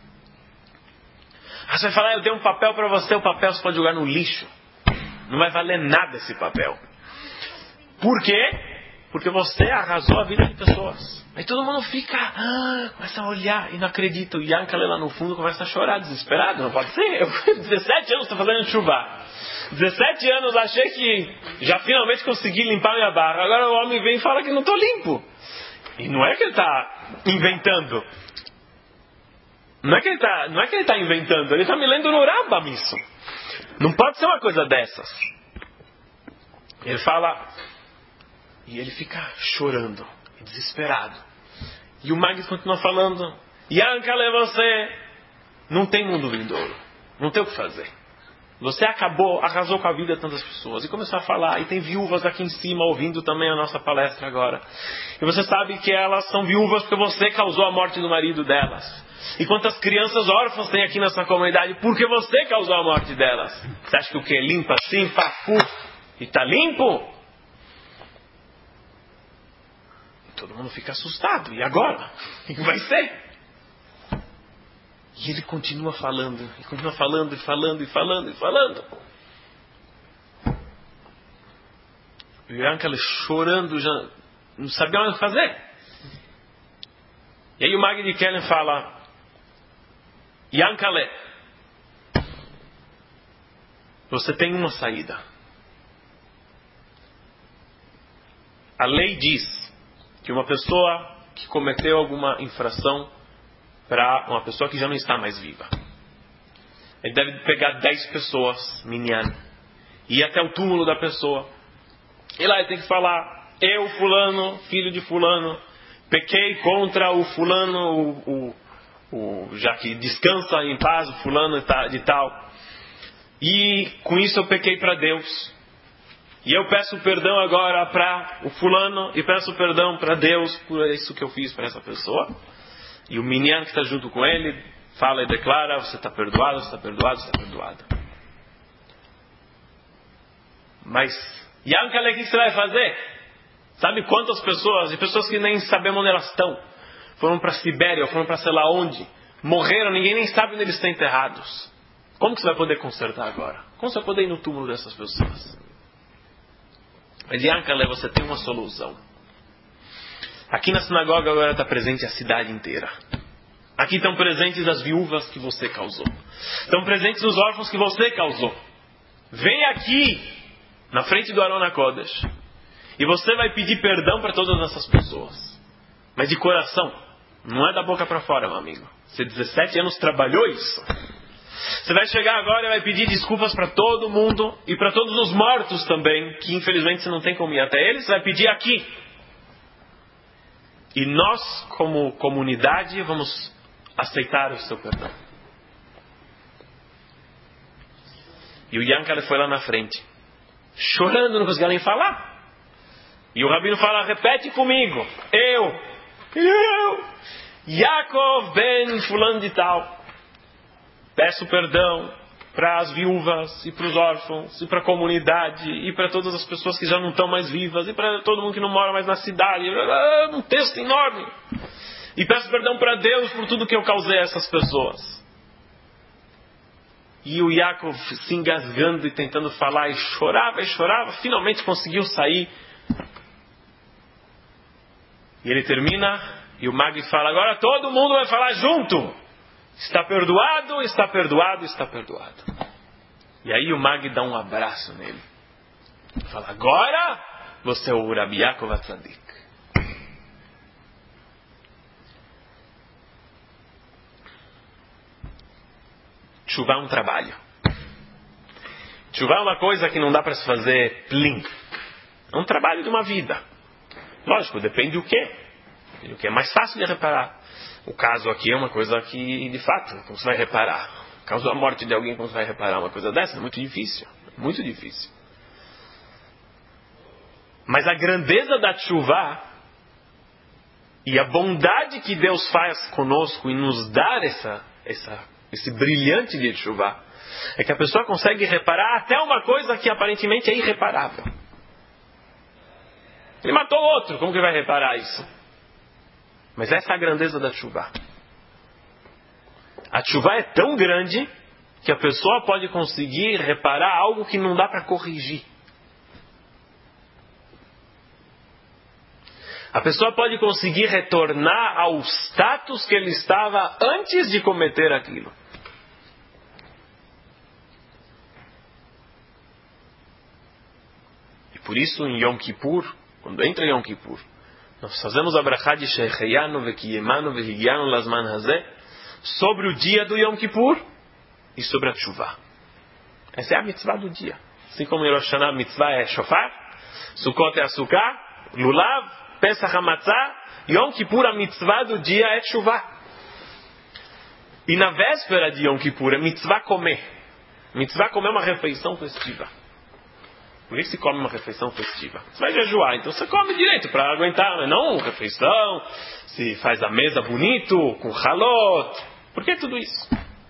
Aí você vai falar, eu dei um papel para você, o papel você pode jogar no lixo. Não vai valer nada esse papel. Por quê? Porque você arrasou a vida de pessoas. Aí todo mundo fica, começa a olhar e não acredita. O Yankale lá no fundo começa a chorar, desesperado. Não pode ser. Eu 17 anos estou fazendo chuva. 17 anos achei que já finalmente consegui limpar minha barra. Agora o homem vem e fala que não estou limpo. E não é que ele está inventando. Não é que ele está inventando. Ele está me lendo no Rambam isso. Não pode ser uma coisa dessas. Ele fala... E ele fica chorando, desesperado. E o Magid continua falando, Yankale, você não tem mundo vindouro. Não tem o que fazer. Você arrasou com a vida de tantas pessoas. E começou a falar, e tem viúvas aqui em cima ouvindo também a nossa palestra agora. E você sabe que elas são viúvas porque você causou a morte do marido delas. E quantas crianças órfãs tem aqui nessa comunidade porque você causou a morte delas. Você acha que o que? Limpa assim, pafu, e está limpo? Todo mundo fica assustado. E agora? O que vai ser? E ele continua falando. E continua falando, e falando, e falando, e falando. E o Yankale chorando, já não sabia mais o que fazer. E aí o Magid Kellen fala, Yankale, você tem uma saída. A lei diz que uma pessoa que cometeu alguma infração para uma pessoa que já não está mais viva, ele deve pegar 10 pessoas, minyan, e ir até o túmulo da pessoa. E lá ele tem que falar, eu, fulano, filho de fulano, pequei contra o fulano, já que descansa em paz, o fulano de tal. E com isso eu pequei para Deus. E eu peço perdão agora para o fulano e peço perdão para Deus por isso que eu fiz para essa pessoa. E o minyan que está junto com ele fala e declara: você está perdoado, você está perdoado, você está perdoado. Mas, Yankale, o que você vai fazer? Sabe quantas pessoas, e pessoas que nem sabemos onde elas estão, foram para a Sibéria, foram para sei lá onde, morreram, ninguém nem sabe onde eles estão enterrados. Como que você vai poder consertar agora? Como você vai poder ir no túmulo dessas pessoas? Mas Yankale, você tem uma solução. Aqui na sinagoga agora está presente a cidade inteira. Aqui estão presentes as viúvas que você causou. Estão presentes os órfãos que você causou. Vem aqui, na frente do Aron HaKodesh, e você vai pedir perdão para todas essas pessoas. Mas de coração. Não é da boca para fora, meu amigo. Você 17 anos trabalhou isso. Você vai chegar agora e vai pedir desculpas para todo mundo e para todos os mortos também, que infelizmente você não tem como ir até eles. Você vai pedir aqui. E nós, como comunidade, vamos aceitar o seu perdão. E o Yankale foi lá na frente, chorando, não conseguia nem falar. E o rabino fala: repete comigo. Eu, Yaakov ben fulano de tal, peço perdão para as viúvas e para os órfãos e para a comunidade e para todas as pessoas que já não estão mais vivas e para todo mundo que não mora mais na cidade. Um texto enorme. E peço perdão para Deus por tudo que eu causei a essas pessoas. E o Yaakov se engasgando e tentando falar e chorava, finalmente conseguiu sair. E ele termina e o Magui fala: agora todo mundo vai falar junto. Está perdoado, está perdoado, está perdoado. E aí o Magui dá um abraço nele. Fala: agora você é o Rabi Yaakov Atzadik. Tshuvá é um trabalho. Tshuvá é uma coisa que não dá para se fazer plim. É um trabalho de uma vida. Lógico, depende do quê? O que é mais fácil de reparar. O caso aqui é uma coisa que, de fato, como você vai reparar? O caso da morte de alguém, como você vai reparar uma coisa dessa? É muito difícil. Muito difícil. Mas a grandeza da tshuvá e a bondade que Deus faz conosco em nos dar esse brilhante de tshuvá é que a pessoa consegue reparar até uma coisa que aparentemente é irreparável. Ele matou outro, como que vai reparar isso? Mas essa é a grandeza da tshuvá. A tshuvá é tão grande que a pessoa pode conseguir reparar algo que não dá para corrigir. A pessoa pode conseguir retornar ao status que ele estava antes de cometer aquilo. E por isso em Yom Kippur, quando entra Yom Kippur, nós fazemos a brachá de Sheheyanu Vekiyemanu Vehigianu Lasman Hazeh sobre o dia do Yom Kippur e sobre a tshuvá. Essa é a mitzvah do dia. Assim como em Rosh Hashanah a mitzvah é shofar, Sukkot é açúcar, lulav, Pesach hamatzah, Yom Kippur a mitzvah do dia é tshuvá. E na véspera de Yom Kippur é mitzvah comer. Mitzvah comer é uma refeição festiva. Por que se come uma refeição festiva? Você vai jejuar, então você come direito para aguentar, não refeição, se faz a mesa bonito, com halot. Por que tudo isso?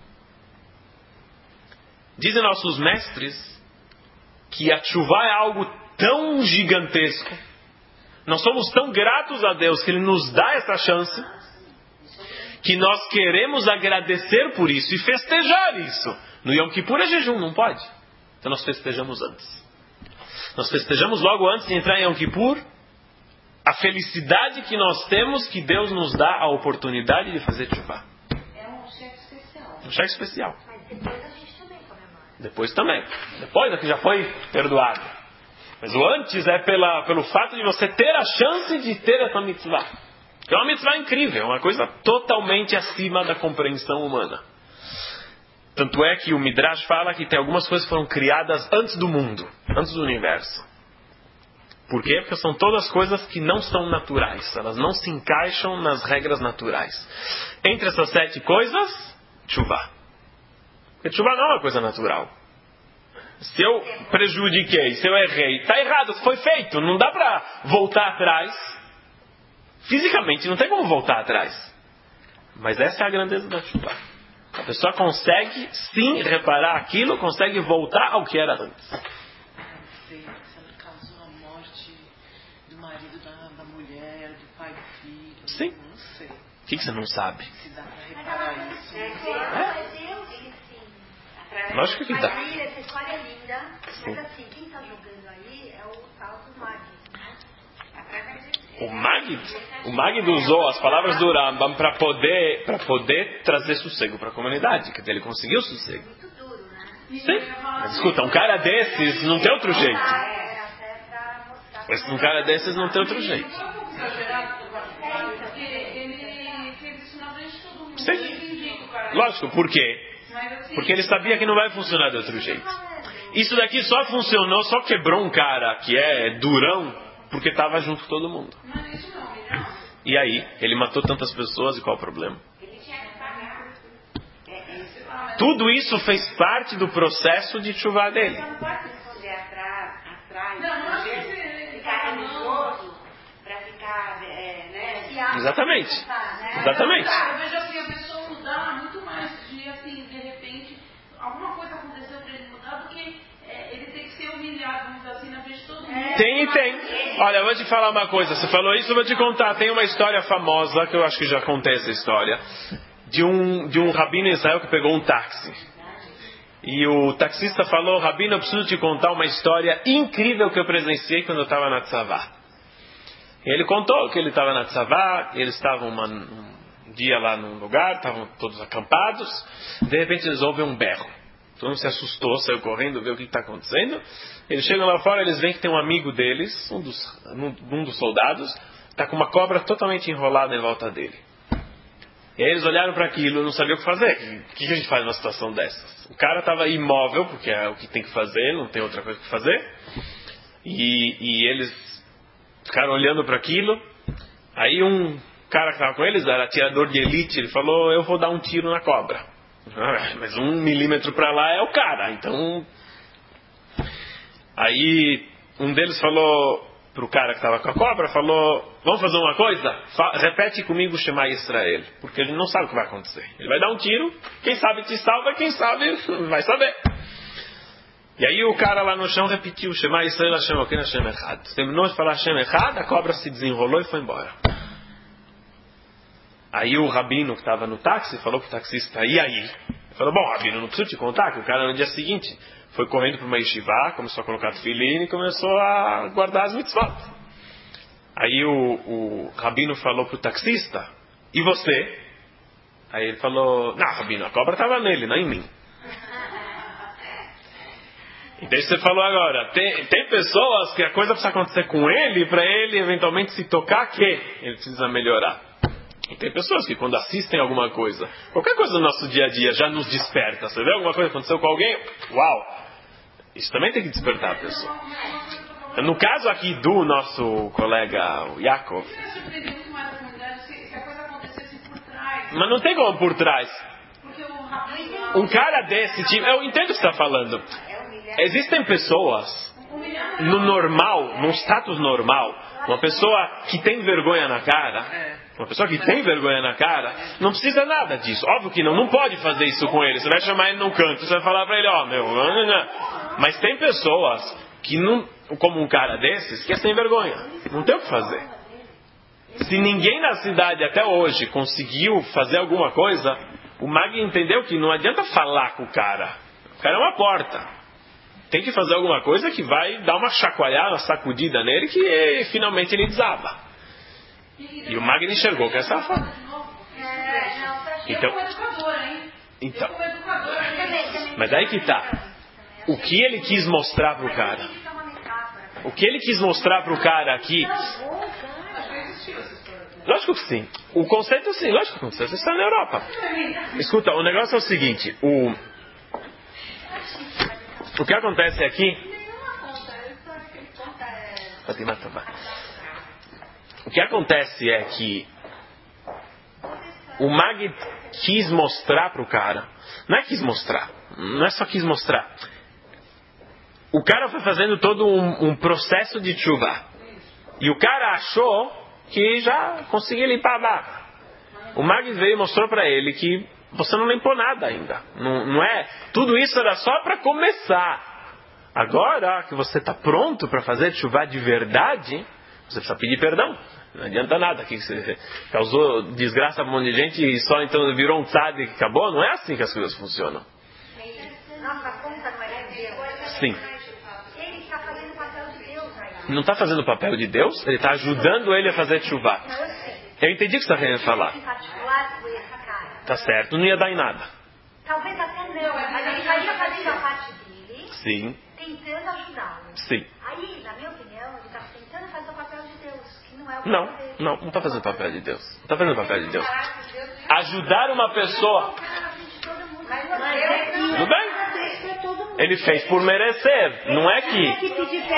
Dizem nossos mestres que a tshuvá é algo tão gigantesco, nós somos tão gratos a Deus que Ele nos dá essa chance, que nós queremos agradecer por isso e festejar isso. No Yom Kippur é jejum, não pode? Então nós festejamos antes. Nós festejamos logo antes de entrar em Yom Kippur a felicidade que nós temos que Deus nos dá a oportunidade de fazer tshuvá. É um cheque especial. Um cheque especial. Mas depois a gente também comemora. Depois também. Depois é que já foi perdoado. Mas o antes é pelo fato de você ter a chance de ter essa mitzvah. É uma mitzvah incrível, uma coisa totalmente acima da compreensão humana. Tanto é que o Midrash fala que tem algumas coisas que foram criadas antes do mundo, antes do universo. Por quê? Porque são todas coisas que não são naturais. Elas não se encaixam nas regras naturais. Entre essas 7 coisas, tshuvá. Porque tshuvá não é uma coisa natural. Se eu prejudiquei, se eu errei, está errado, foi feito. Não dá para voltar atrás. Fisicamente não tem como voltar atrás. Mas essa é a grandeza da chuva. A pessoa consegue sim reparar aquilo, consegue voltar ao que era antes. Se ela causou a morte do marido da mulher, do pai do filho. Sim. Não sei. O que você não sabe? Se dá para reparar isso. Lógico que dá. Mas aí, essa história é linda, mas assim, quem está jogando aí é o tal do Magid, né? O Magid usou as palavras do Rambam para poder trazer sossego para a comunidade. Quer dizer, ele conseguiu sossego. Muito duro, né? Sim. Mas escuta, um cara desses não tem outro jeito. Era até para mostrar. Um cara desses não tem outro jeito. Porque ele fez isso na frente de todo mundo. Sim. Lógico, por quê? Porque ele sabia que não vai funcionar de outro jeito. Isso daqui só funcionou, só quebrou um cara que é durão, porque estava junto com todo mundo. E aí, ele matou tantas pessoas e qual o problema? Tudo isso fez parte do processo de chuva dele. Não pode esconder atrás, ficar religioso, para ficar, né? Exatamente. Exatamente. Eu vejo assim, a pessoa mudar muito mais de, assim, de repente, alguma coisa aconteceu para ele mudar do que ele tem que ser humilhado, vamos dizer assim, na frente de todo mundo. Tem. Olha, eu vou te falar uma coisa. Você falou isso, eu vou te contar. Tem uma história famosa, que eu acho que já contei essa história, de um rabino em Israel que pegou um táxi. E o taxista falou: Rabino, eu preciso te contar uma história incrível que eu presenciei quando eu estava na Tzavá. E ele contou que ele estava na Tzavá, eles estavam um dia lá num lugar, estavam todos acampados, de repente eles ouvem um berro. Todo mundo se assustou, saiu correndo, viu o que está acontecendo. Eles chegam lá fora, eles veem que tem um amigo deles, um dos soldados, está com uma cobra totalmente enrolada em volta dele. E aí eles olharam para aquilo, não sabiam o que fazer. O que a gente faz numa situação dessas? O cara estava imóvel, porque é o que tem que fazer, não tem outra coisa que fazer. E eles ficaram olhando para aquilo. Aí um cara que estava com eles, era atirador de elite, ele falou: eu vou dar um tiro na cobra. Mas 1 milímetro para lá é o cara. Então, aí um deles falou pro cara que estava com a cobra, falou: vamos fazer uma coisa? Repete comigo Shema Israel, porque ele não sabe o que vai acontecer. Ele vai dar um tiro, quem sabe te salva, quem sabe vai saber. E aí o cara lá no chão repetiu Shema Israel, Hashem Elokeinu, Hashem Echad. Terminou de falar Hashem Echad, a cobra se desenrolou e foi embora. Aí o rabino que estava no táxi falou pro taxista: e aí? Ele falou: bom, rabino, não preciso te contar que o cara no dia seguinte foi correndo para uma yeshiva, começou a colocar tefilim e começou a guardar as mitzvot. Aí o rabino falou pro taxista: e você? Aí ele falou: não, rabino, a cobra estava nele, não em mim. E daí você falou agora, tem pessoas que a coisa precisa acontecer com ele para ele eventualmente se tocar que ele precisa melhorar. E tem pessoas que quando assistem alguma coisa, qualquer coisa no nosso dia a dia já nos desperta. Você vê alguma coisa que aconteceu com alguém? Uau! Isso também tem que despertar a pessoa. No caso aqui do nosso colega o Yaakov, mas não tem como por trás. Um cara desse tipo, eu entendo o que você está falando. Existem pessoas no normal, num status normal, uma pessoa que tem vergonha na cara, não precisa nada disso. Óbvio que não pode fazer isso com ele. Você vai chamar ele num canto, você vai falar para ele: ó, meu, não. Mas tem pessoas que não, como um cara desses, que é sem vergonha, não tem o que fazer. Se ninguém na cidade até hoje conseguiu fazer alguma coisa, o Mag entendeu que não adianta falar com o cara é uma porta. Tem que fazer alguma coisa que vai dar uma chacoalhada, uma sacudida nele, que finalmente ele desaba. E o Magni enxergou que essa forma. Então, mas aí que tá. O que ele quis mostrar pro cara? O que ele quis mostrar pro cara aqui? Lógico que sim. O conceito sim, lógico que o conceito está na Europa. Escuta, o negócio é o seguinte, o que acontece aqui? O que acontece é que o Mag quis mostrar para o cara. Não é quis mostrar. Não é só quis mostrar. o cara foi fazendo todo um processo de tshuva. E o cara achou que já conseguia limpar a barra. O Magid veio e mostrou para ele que você não limpou nada ainda. Não é? Tudo isso era só para começar. Agora que você está pronto para fazer tshuva de verdade, você precisa pedir perdão. Não adianta nada, que você causou desgraça para um monte de gente e só então virou um tzadik e acabou. Não é assim que as coisas funcionam. Nossa conta não é de Deus. Sim. Ele está fazendo o papel de Deus aí. Não está fazendo o papel de Deus, ele está ajudando ele a fazer tshuva. Não, eu sei. Eu entendi o que você está querendo falar. Em particular, foi essa cara. Tá certo, não ia dar em nada. Talvez até não, mas ele estaria fazendo a parte dele, Sim, tentando ajudá-lo. sim. Aí, na minha opinião, ele está tentando fazer o papel de Deus, que não é o papel dele. Não está fazendo o papel de Deus. Não está fazendo o papel de Deus. Ajudar uma pessoa. Tudo bem? Ele fez por merecer. Não é que.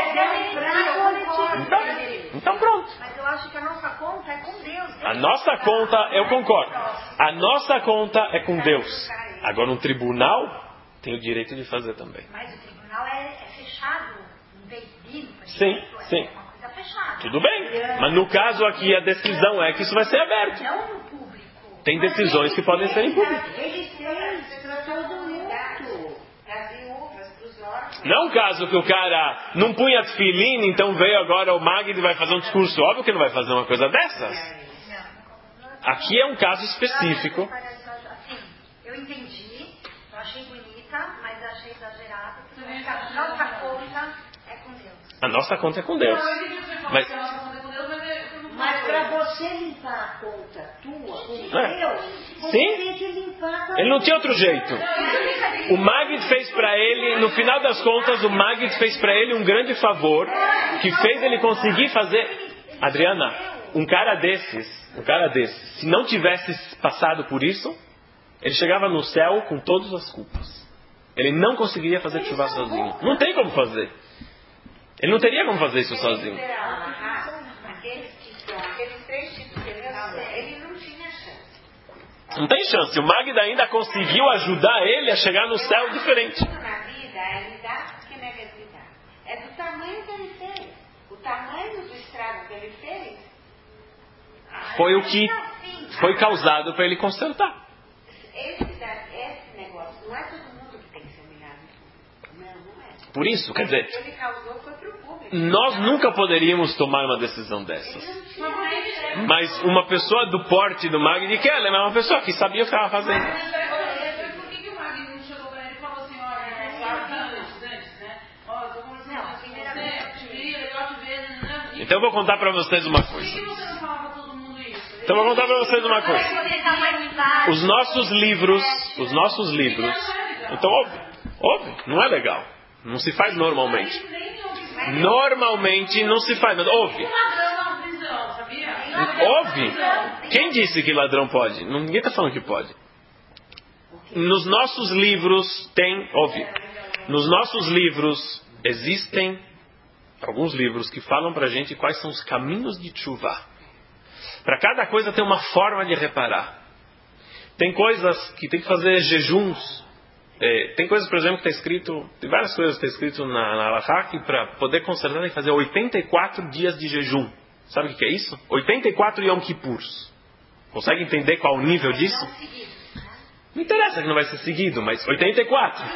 Então pronto. Mas eu acho que a nossa conta é com Deus. A nossa conta, eu concordo. A nossa conta é com Deus. Agora um tribunal tem o direito de fazer também. Mas o tribunal é fechado, um beidinho, por Sim, exemplo, sim. é uma coisa fechada. Tudo bem. Mas no caso aqui a decisão é que isso vai ser aberto. Não no público. Tem decisões que podem ser em público. Ele fez para todo mundo. Para as viúvas, para os órfãos. Não é um caso que o cara não punha tefilim, então veio agora o Magid e vai fazer um discurso. Óbvio que não vai fazer uma coisa dessas. Aqui é um caso específico. Assim, eu entendi, eu achei bonita, mas achei exagerada. A nossa conta é com Deus. A nossa conta é com Deus. Mas, Mas para você limpar a conta tua com Deus, você sim, tem que limpar com ele não tinha outro jeito. O Magid fez para ele, no final das contas, o Magid fez para ele um grande favor, que fez ele conseguir fazer. Adriana, um cara desses, se não tivesse passado por isso, ele chegava no céu com todas as culpas. Ele não conseguiria fazer chuva sozinho. Não tem como fazer. Ele não teria como fazer isso sozinho. Aqueles 3 tipos de relação, ele não tinha chance. Não tem chance. O Magda ainda conseguiu ajudar ele a chegar no céu diferente. Tudo na vida é lidar com negatividade. É do tamanho que ele fez. O tamanho do estrago que ele fez. Foi o que foi causado para ele consertar. Esse negócio, não é todo mundo que tem que ser humilhado. Não é. Por isso, quer dizer, O que ele causou foi para o público. nós nunca poderíamos tomar uma decisão dessas. Mas uma pessoa do porte do Magdi Keller é uma pessoa que sabia o que estava fazendo. Por que o Magdi não chegou para ele e falou assim, olha, antes, né? Ó, eu tô conversando com você, te vi, legal te ver, né? Então eu vou contar para vocês uma Por que coisa. você não falava para todo mundo isso? Então eu vou contar para vocês uma coisa. Os nossos livros. Então ouve, não é legal. Não se faz normalmente. Normalmente não se faz, mas ouve. Ouve. Quem disse que ladrão pode? Ninguém está falando que pode. Nos nossos livros tem, ouve. Nos nossos livros existem alguns livros que falam pra gente quais são os caminhos de tshuva. Para cada coisa tem uma forma de reparar. Tem coisas que tem que fazer jejuns. Tem coisas, por exemplo, que está escrito, tem várias coisas que está escrito na Halakha que para poder consertar tem que fazer 84 dias de jejum. Sabe o que é isso? 84 Yom Kippurs. Consegue entender qual o nível disso? Não interessa que não vai ser seguido, mas 84.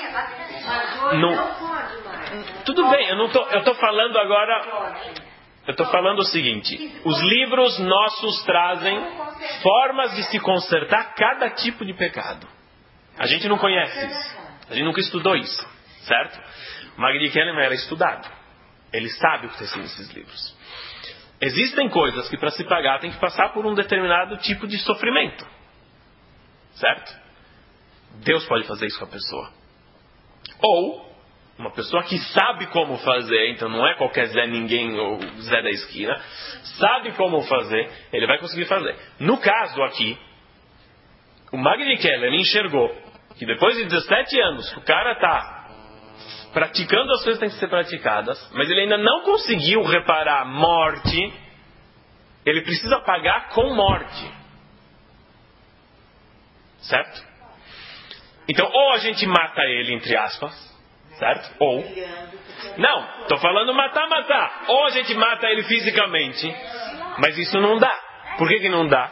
Tudo bem, eu estou falando agora. Eu estou falando o seguinte: os livros nossos trazem formas de se consertar cada tipo de pecado. A gente não conhece isso. A gente nunca estudou isso, certo? O Magdi Keller era estudado. Ele sabe o que tem nesses livros. Existem coisas que para se pagar tem que passar por um determinado tipo de sofrimento, certo? Deus pode fazer isso com a pessoa. Ou uma pessoa que sabe como fazer, então não é qualquer Zé Ninguém ou Zé da esquina, sabe como fazer, ele vai conseguir fazer. No caso aqui, o Magdi Keller enxergou que depois de 17 anos o cara está praticando as coisas que têm que ser praticadas, mas ele ainda não conseguiu reparar morte, ele precisa pagar com morte. Certo? Então, ou a gente mata ele, entre aspas, Certo? Ou... Não, estou falando matar. Ou a gente mata ele fisicamente, mas isso não dá. Por que não dá?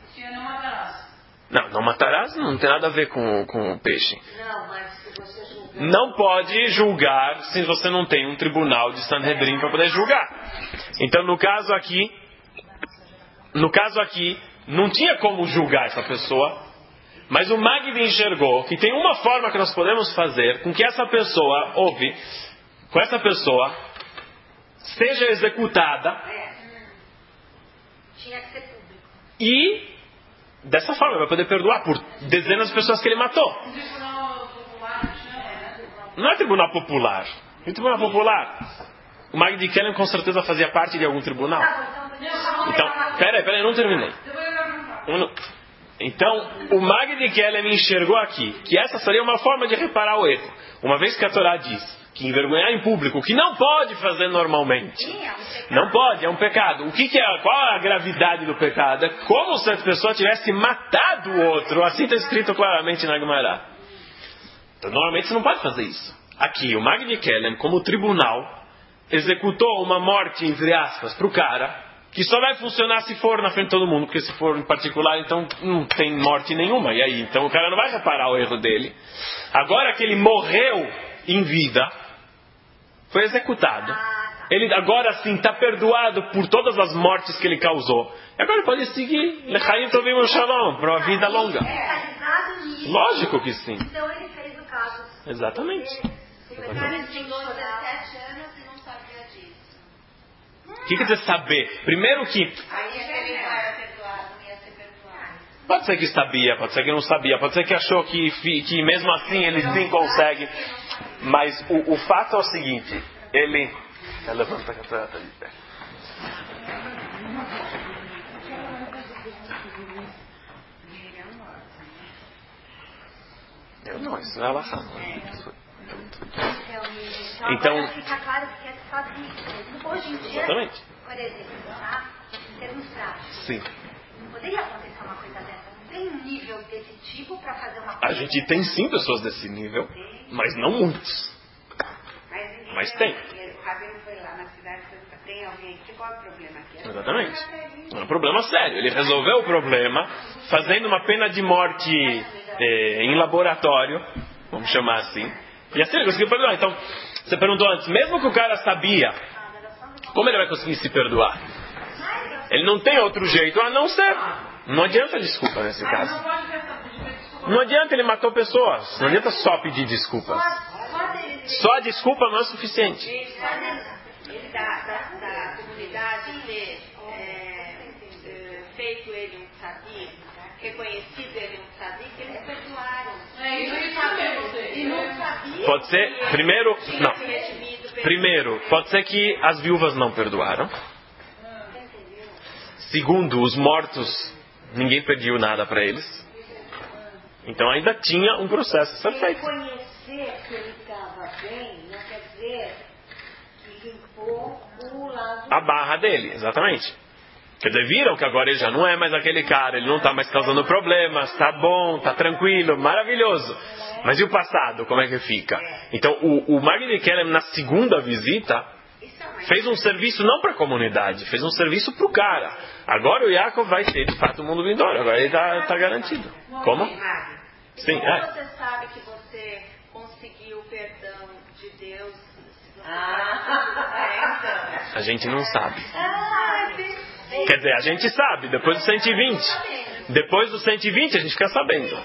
Não matarás não tem nada a ver com o peixe. Não, mas se você julgar... Não pode julgar se você não tem um tribunal de Sanhedrin para poder julgar. Então, no caso aqui, não tinha como julgar essa pessoa, mas o Magid enxergou que tem uma forma que nós podemos fazer com que essa pessoa, seja executada. Tinha que ser público. E dessa forma vai poder perdoar por dezenas de pessoas que ele matou. Não é tribunal popular. É tribunal popular. O Magid Kellen com certeza fazia parte de algum tribunal. Então, peraí, não terminei. Então, o Magid Kellen enxergou aqui que essa seria uma forma de reparar o erro. Uma vez que a Torá diz que envergonhar em público, que não pode fazer normalmente. Não pode, é um pecado. Qual é a gravidade do pecado? É como se a pessoa tivesse matado o outro. Assim está escrito claramente na Gemara. Então, normalmente você não pode fazer isso. Aqui, o Magid Kellen, como tribunal, executou uma morte, entre aspas, para o cara, que só vai funcionar se for na frente de todo mundo, porque se for em particular, então não tem morte nenhuma. E aí, então o cara não vai reparar o erro dele. Agora que ele morreu em vida, foi executado. Ele agora sim está perdoado por todas as mortes que ele causou. E agora ele pode seguir Lechaim Tovim Shalom, para uma vida longa. Lógico que sim. Então ele fez o caso. Exatamente. O cara estudou 17 anos e não sabia disso. O que quer dizer saber? Primeiro que... Aí ele não era perdoado, não ia ser perdoado. Pode ser que sabia, pode ser que não sabia, pode ser que achou que mesmo assim ele sim consegue. Mas o fato é o seguinte, ele... Levanta a catarata de pé. Não, isso não é alahá, não é? Então... Fica claro que é só de... Hoje em dia, exatamente. Por exemplo, tá? Em termos práticos. Sim. Não poderia acontecer uma coisa dessa. Não tem um nível desse tipo para fazer uma coisa. A gente tem sim pessoas desse nível, mas não muitos. Mas tem. O Rabino foi lá na cidade e perguntou, tem alguém aqui? Qual é o problema aqui? Exatamente. É um problema sério. Ele resolveu o problema fazendo uma pena de morte em laboratório, vamos chamar assim. E assim ele conseguiu perdoar. Então, você perguntou antes, mesmo que o cara sabia, como ele vai conseguir se perdoar? Ele não tem outro jeito a não ser. Não adianta desculpa nesse caso. Não adianta, ele matou pessoas. Não adianta só pedir desculpas. Só a desculpa não é suficiente. Ele da comunidade ter feito ele um tzadik, reconhecido ele um tzadik, eles perdoaram. E não sabia. Pode ser, primeiro, pode ser que as viúvas não perdoaram. Segundo, os mortos, ninguém pediu nada para eles. Então ainda tinha um processo a ser feito. Reconhecer que ele estava bem não quer dizer que limpou o lado... A barra dele, exatamente. Quer dizer, viram que agora ele já não é mais aquele cara, ele não está mais causando problemas, está bom, está tranquilo, maravilhoso. Mas e o passado, como é que fica? Então o Magid Kellen, na segunda visita, fez um serviço não para a comunidade, fez um serviço para o cara. Agora o Yaakov vai ter de fato o mundo vindouro, agora ele está garantido. Como? Sim, Como você sabe que você conseguiu o perdão de Deus? A gente não sabe. Quer dizer, a gente sabe, depois do 120. Depois do 120 a gente fica sabendo.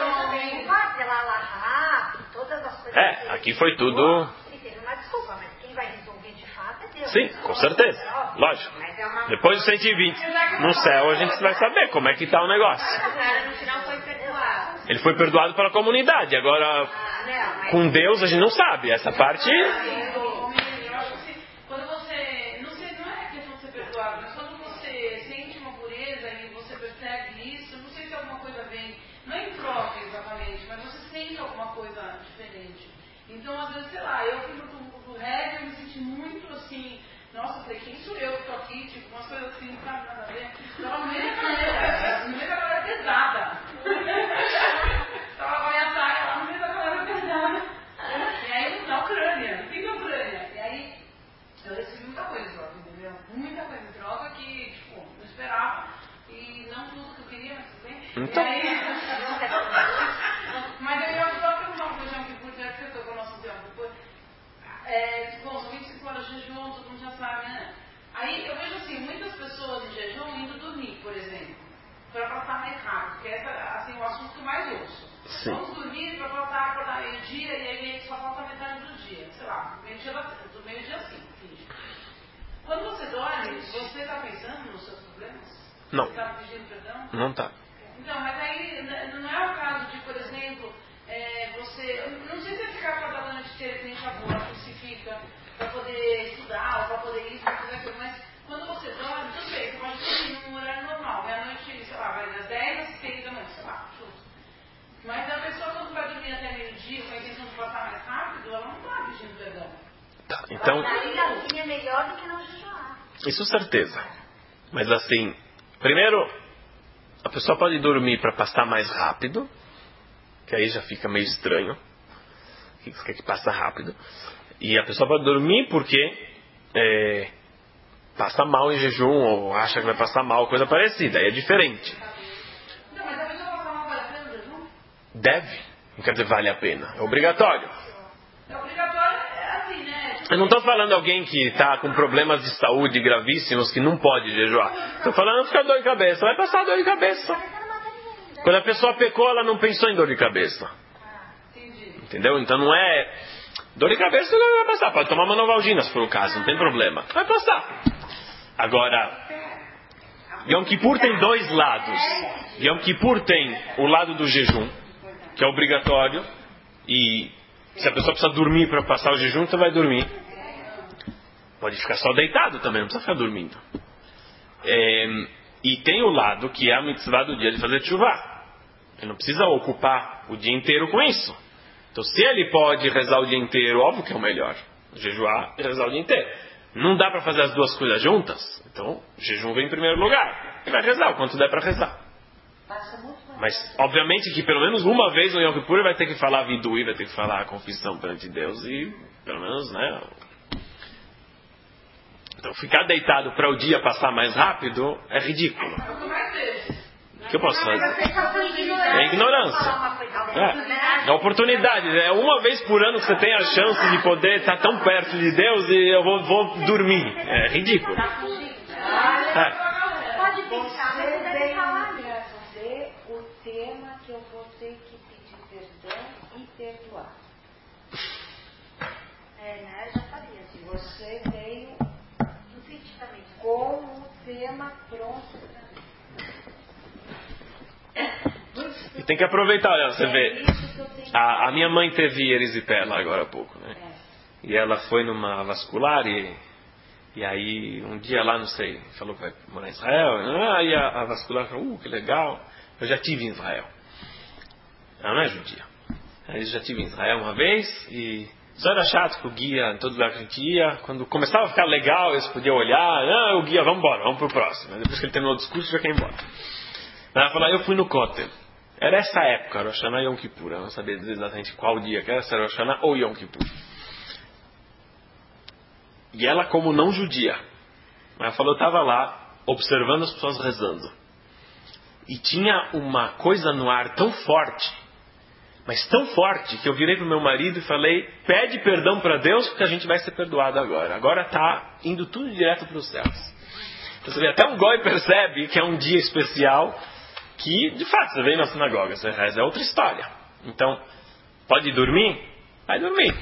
Aqui foi tudo... Sim, com certeza. Lógico. Depois do 120. No céu a gente vai saber como é que está o negócio. Ele foi perdoado pela comunidade. Agora, com Deus a gente não sabe. Essa parte... Quando você... Não é questão de ser perdoado, mas quando você sente uma pureza e você percebe isso, não sei se alguma coisa vem, não é impróprio exatamente, mas você sente alguma coisa diferente. Então, às vezes, sei lá, eu fui do reggae, eu me senti muito assim, nossa, eu falei, quem sou eu que estou aqui, tipo, umas coisas assim, não sabe nada a ver. Estava no meio da galera pesada. Estava com a minha saia lá no meio da galera pesada. E aí, não, muita coisa em troca que, tipo, não esperava. E não tudo que eu queria, mas tudo bem. Então. E aí, mas eu ia só perguntar uma coisa que por já que eu nosso tempo. Bom, são 25 horas de jejum, todo mundo já sabe, né? Aí eu vejo assim, muitas pessoas em jejum indo dormir, por exemplo, para passar mais rápido, que esse é assim, o assunto que eu mais ouço. Sim. Vamos dormir para voltar meio-dia e aí só falta metade do dia, sei lá, do meio-dia 5, finge. Quando você dorme, você está pensando nos seus problemas? Não. Você está pedindo perdão? Não está. Então, mas aí não é o caso de, por exemplo, você. Não sei se é ficar com a noite inteira que nem chavura, crucifica, para poder estudar, ou para poder isso, para poder aquilo, mas quando você dorme, tudo bem, você pode dormir num horário normal, meia-noite, sei lá, vai das 10 às 6 da manhã, sei lá, justo. Mas a pessoa, quando vai dormir até meio-dia, com a intenção de passar mais rápido, ela não está pedindo perdão. Tá, então. Aí é melhor do que não jejuar. Isso certeza. Mas assim, primeiro, a pessoa pode dormir para passar mais rápido, que aí já fica meio estranho. O que você quer que passa rápido? E a pessoa pode dormir porque passa mal em jejum, ou acha que vai passar mal, coisa parecida. Aí é diferente. Não, mas a pessoa passar mal vale a pena o jejum? Deve. Não quer dizer vale a pena. É obrigatório. É obrigatório, assim, né? Eu não estou falando alguém que está com problemas de saúde gravíssimos que não pode jejuar. Estou falando ficar dor de cabeça. Vai passar dor de cabeça. Quando a pessoa pecou, ela não pensou em dor de cabeça. Entendeu? Então não é... Dor de cabeça não vai passar. Pode tomar uma Novalgina, se for o caso. Não tem problema. Vai passar. Agora, Yom Kippur tem dois lados. Yom Kippur tem o lado do jejum, que é obrigatório. E se a pessoa precisa dormir para passar o jejum, então vai dormir. Pode ficar só deitado também, não precisa ficar dormindo. E tem o lado que é a mitzvah do dia de fazer teshuvah. Ele não precisa ocupar o dia inteiro com isso. Então, se ele pode rezar o dia inteiro, óbvio que é o melhor. Jejuar e rezar o dia inteiro. Não dá para fazer as duas coisas juntas. Então, o jejum vem em primeiro lugar. E vai rezar o quanto der para rezar. Mas, obviamente, que pelo menos uma vez no Yom Kippur ele vai ter que falar vidui, vai ter que falar a confissão perante Deus. E, pelo menos, né... Então, ficar deitado para o dia passar mais rápido é ridículo. O que eu posso fazer? É ignorância. É a oportunidade. É uma vez por ano que você tem a chance de poder estar tão perto de Deus e eu vou dormir. É ridículo. Pode pensar, mas você deve falar fazer o tema que eu vou ter que pedir perdão e perdoar. né? Já sabia. Se você veio com o tema pronto para mim. E tem que aproveitar, olha, você vê. A minha mãe teve erisipela agora há pouco, né? E ela foi numa vascular e aí um dia lá, não sei, falou que vai morar em Israel. Aí a vascular falou, que legal. Eu já tive em Israel. Ela não é judia. Aí eu já tive em Israel uma vez e só era chato que o guia, em todo lugar que a gente ia, quando começava a ficar legal, eles podiam olhar, o guia, vamos embora, vamos pro próximo. Depois que ele terminou o discurso, já quer ir embora. Ela falou, eu fui no Kotel. Era essa época, Rosh Hashanah e Yom Kippur. Eu não sabia dizer exatamente qual dia que era, se era Rosh Hashanah ou Yom Kippur. E ela, como não judia, ela falou, eu estava lá, observando as pessoas rezando. E tinha uma coisa no ar tão forte, mas tão forte, que eu virei para o meu marido e falei, pede perdão para Deus, porque a gente vai ser perdoado agora. Agora está indo tudo direto para os céus. Então, você vê, até um goi percebe que é um dia especial, que, de fato, você vem na sinagoga, você reza, é outra história. Então, pode dormir? Vai dormir.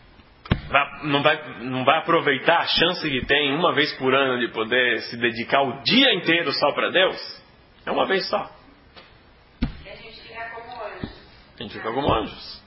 Não vai aproveitar a chance que tem uma vez por ano de poder se dedicar o dia inteiro só para Deus? É uma vez só. E a gente fica como anjos. A gente fica como anjos.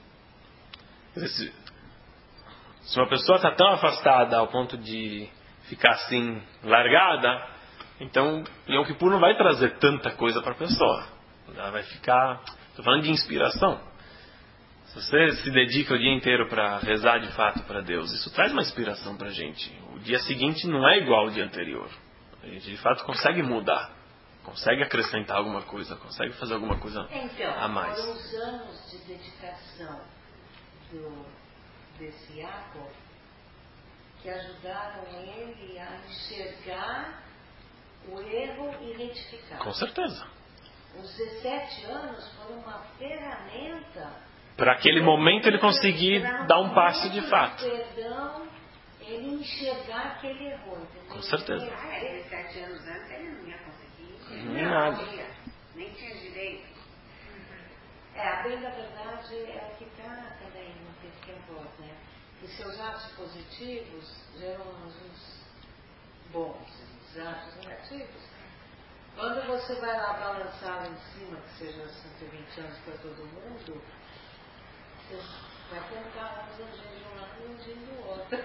Se uma pessoa está tão afastada ao ponto de ficar assim, largada, então Yom Kippur não vai trazer tanta coisa para a pessoa. Ela vai ficar... Estou falando de inspiração. Se você se dedica o dia inteiro para rezar de fato para Deus, isso traz uma inspiração para a gente. O dia seguinte não é igual ao dia anterior. A gente de fato consegue mudar. Consegue acrescentar alguma coisa. Consegue fazer alguma coisa a mais. Foram os anos de dedicação desse Yaakov que ajudaram ele a enxergar o erro e retificar. Com certeza. Os 17 anos foram uma ferramenta para aquele momento ele conseguir dar um passo de fato. Perdão, ele enxergar que ele errou. Entendeu? Com certeza. 17 anos antes ele não ia conseguir. Nem nada. Nem tinha direito. A bem da verdade é que está também no Pequeno Voz, né? Que seus atos positivos geram uns bons, os atos negativos. Quando você vai lá balançar em cima, que seja 120 anos para todo mundo, você vai contar uns anjinhos de um lado e um anjinho do outro.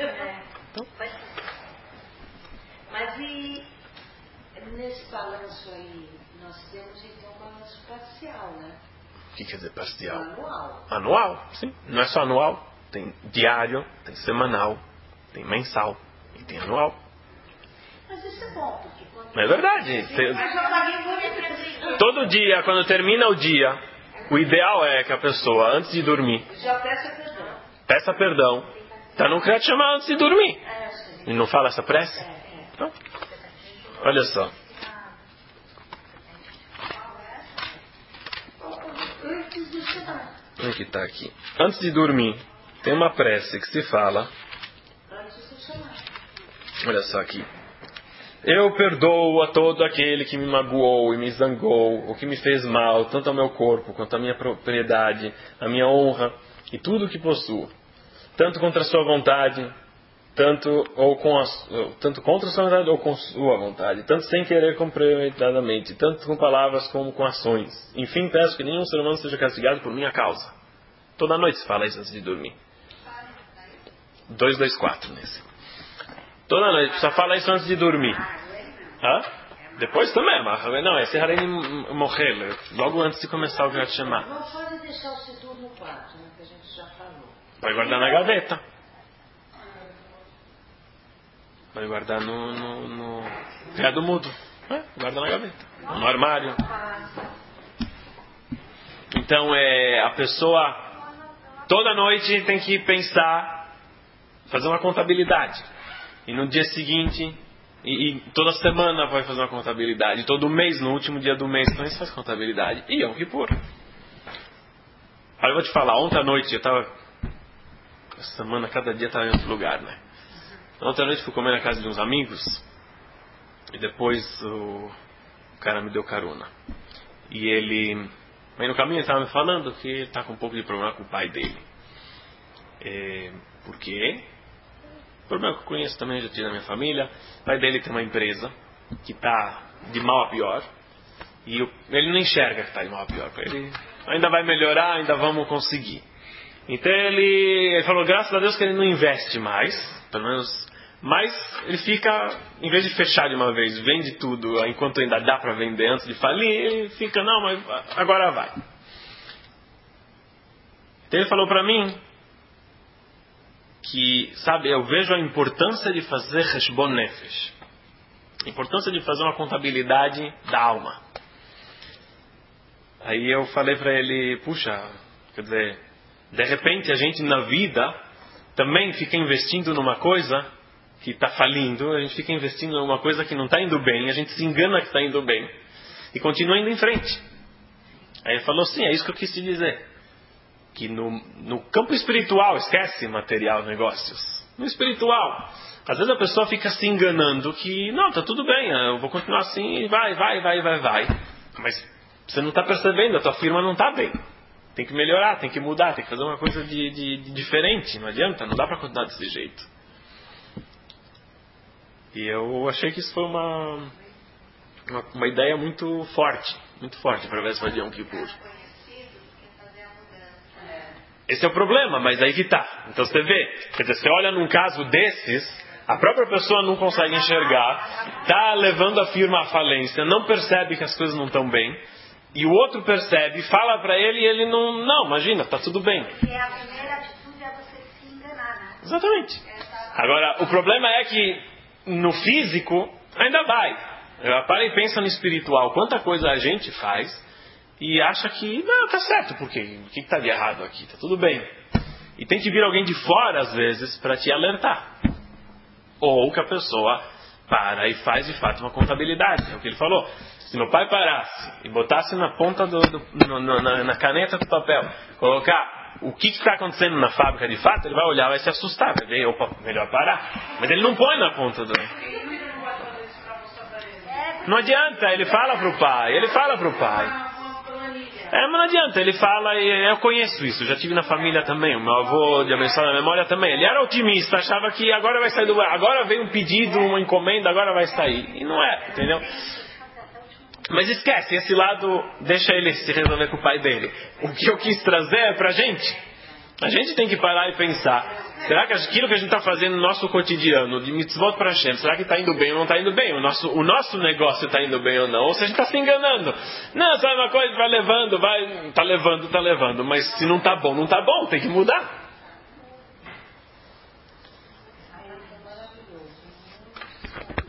Mas e nesse balanço aí, nós temos então um balanço parcial, né? O que quer dizer parcial? Anual. Anual, sim. Não é só anual. Tem diário, tem semanal, tem mensal e tem anual. Mas isso é bom, porque quando... É verdade. Todo dia, quando termina o dia, o ideal é que a pessoa, antes de dormir, já peça perdão. Peça perdão. Está no Kriyat Shema antes de dormir. E não fala essa prece? Então, olha só. Onde que está aqui? Antes de dormir, tem uma prece que se fala. Olha só aqui. Eu perdoo a todo aquele que me magoou e me zangou, ou que me fez mal, tanto ao meu corpo, quanto à minha propriedade, à minha honra e tudo o que possuo. Tanto contra a sua vontade, tanto contra a sua vontade ou com sua vontade, tanto sem querer comprometidamente, tanto com palavras como com ações. Enfim, peço que nenhum ser humano seja castigado por minha causa. Toda noite se fala isso antes de dormir. 224 nesse. Toda noite, só fala isso antes de dormir. Depois também, mas não, esse Harem morrer, logo antes de começar o Kriyat Shema. Não pode deixar o Sidur no quarto, né, que a gente já falou. Vai guardar na gaveta. Vai guardar no criado mudo. Guarda na gaveta. No armário. Então, a pessoa toda noite tem que pensar, fazer uma contabilidade. E no dia seguinte, e toda semana vai fazer uma contabilidade. Todo mês, no último dia do mês, também se faz contabilidade. E Yom Kippur. Olha, eu vou te falar, ontem à noite, essa semana, cada dia estava em outro lugar, né? Ontem à noite fui comer na casa de uns amigos. E depois o cara me deu carona. E ele... Aí no caminho ele estava me falando que ele está com um pouco de problema com o pai dele. Por quê? O problema que eu conheço também, já tive na minha família. O pai dele tem uma empresa que está de mal a pior. E ele não enxerga que está de mal a pior. Ele ainda vai melhorar, ainda vamos conseguir. Então ele falou, graças a Deus que ele não investe mais. Pelo menos, mas ele fica, em vez de fechar de uma vez, vende tudo enquanto ainda dá para vender antes de falir. Ele fica, não, mas agora vai. Então ele falou para mim que, sabe, eu vejo a importância de fazer Heshbon Nefesh. A importância de fazer uma contabilidade da alma. Aí eu falei para ele, puxa, quer dizer, de repente a gente na vida também fica investindo numa coisa que está falindo, a gente fica investindo numa coisa que não está indo bem, a gente se engana que está indo bem e continua indo em frente. Aí ele falou, sim, é isso que eu quis te dizer. Que no campo espiritual, esquece material, negócios. No espiritual, às vezes a pessoa fica se enganando que, não, tá tudo bem, eu vou continuar assim, vai. Mas você não está percebendo, a tua firma não está bem. Tem que melhorar, tem que mudar, tem que fazer uma coisa de diferente. Não adianta, não dá para continuar desse jeito. E eu achei que isso foi uma ideia muito forte para a véspera de Yom Kippur. Esse é o problema, mas aí que tá. Então você vê, quer dizer, você olha num caso desses, a própria pessoa não consegue enxergar, está levando a firma à falência, não percebe que as coisas não estão bem, e o outro percebe, fala para ele e ele não, imagina, está tudo bem. Porque a primeira atitude é você se enganar, né? Exatamente. Agora, o problema é que no físico ainda vai. Para e pensa no espiritual, quanta coisa a gente faz e acha que, não, tá certo, por quê? O que está de errado aqui? Tá tudo bem. E tem que vir alguém de fora, às vezes, para te alertar. ou que a pessoa para e faz de fato uma contabilidade. É o que ele falou. Se meu pai parasse e botasse na ponta na caneta do papel, colocar o que está acontecendo na fábrica de fato, ele vai olhar, vai se assustar, vai ver, opa, melhor parar. Mas ele não põe na ponta do... Não adianta, ele fala pro pai. Mas não adianta, ele fala, e eu conheço isso, já tive na família também, o meu avô de abençoada memória também, ele era otimista, achava que agora vai sair agora veio um pedido, uma encomenda, agora vai sair, e não é, entendeu? Mas esquece, esse lado, deixa ele se resolver com o pai dele. O que eu quis trazer é pra gente. A gente tem que parar e pensar, será que aquilo que a gente está fazendo no nosso cotidiano, de mitzvot para Hashem, será que está indo bem ou não está indo bem? O nosso negócio está indo bem ou não? Ou se a gente está se enganando. Não, sabe uma coisa, vai levando, tá levando. Mas se não está bom, não está bom, tem que mudar.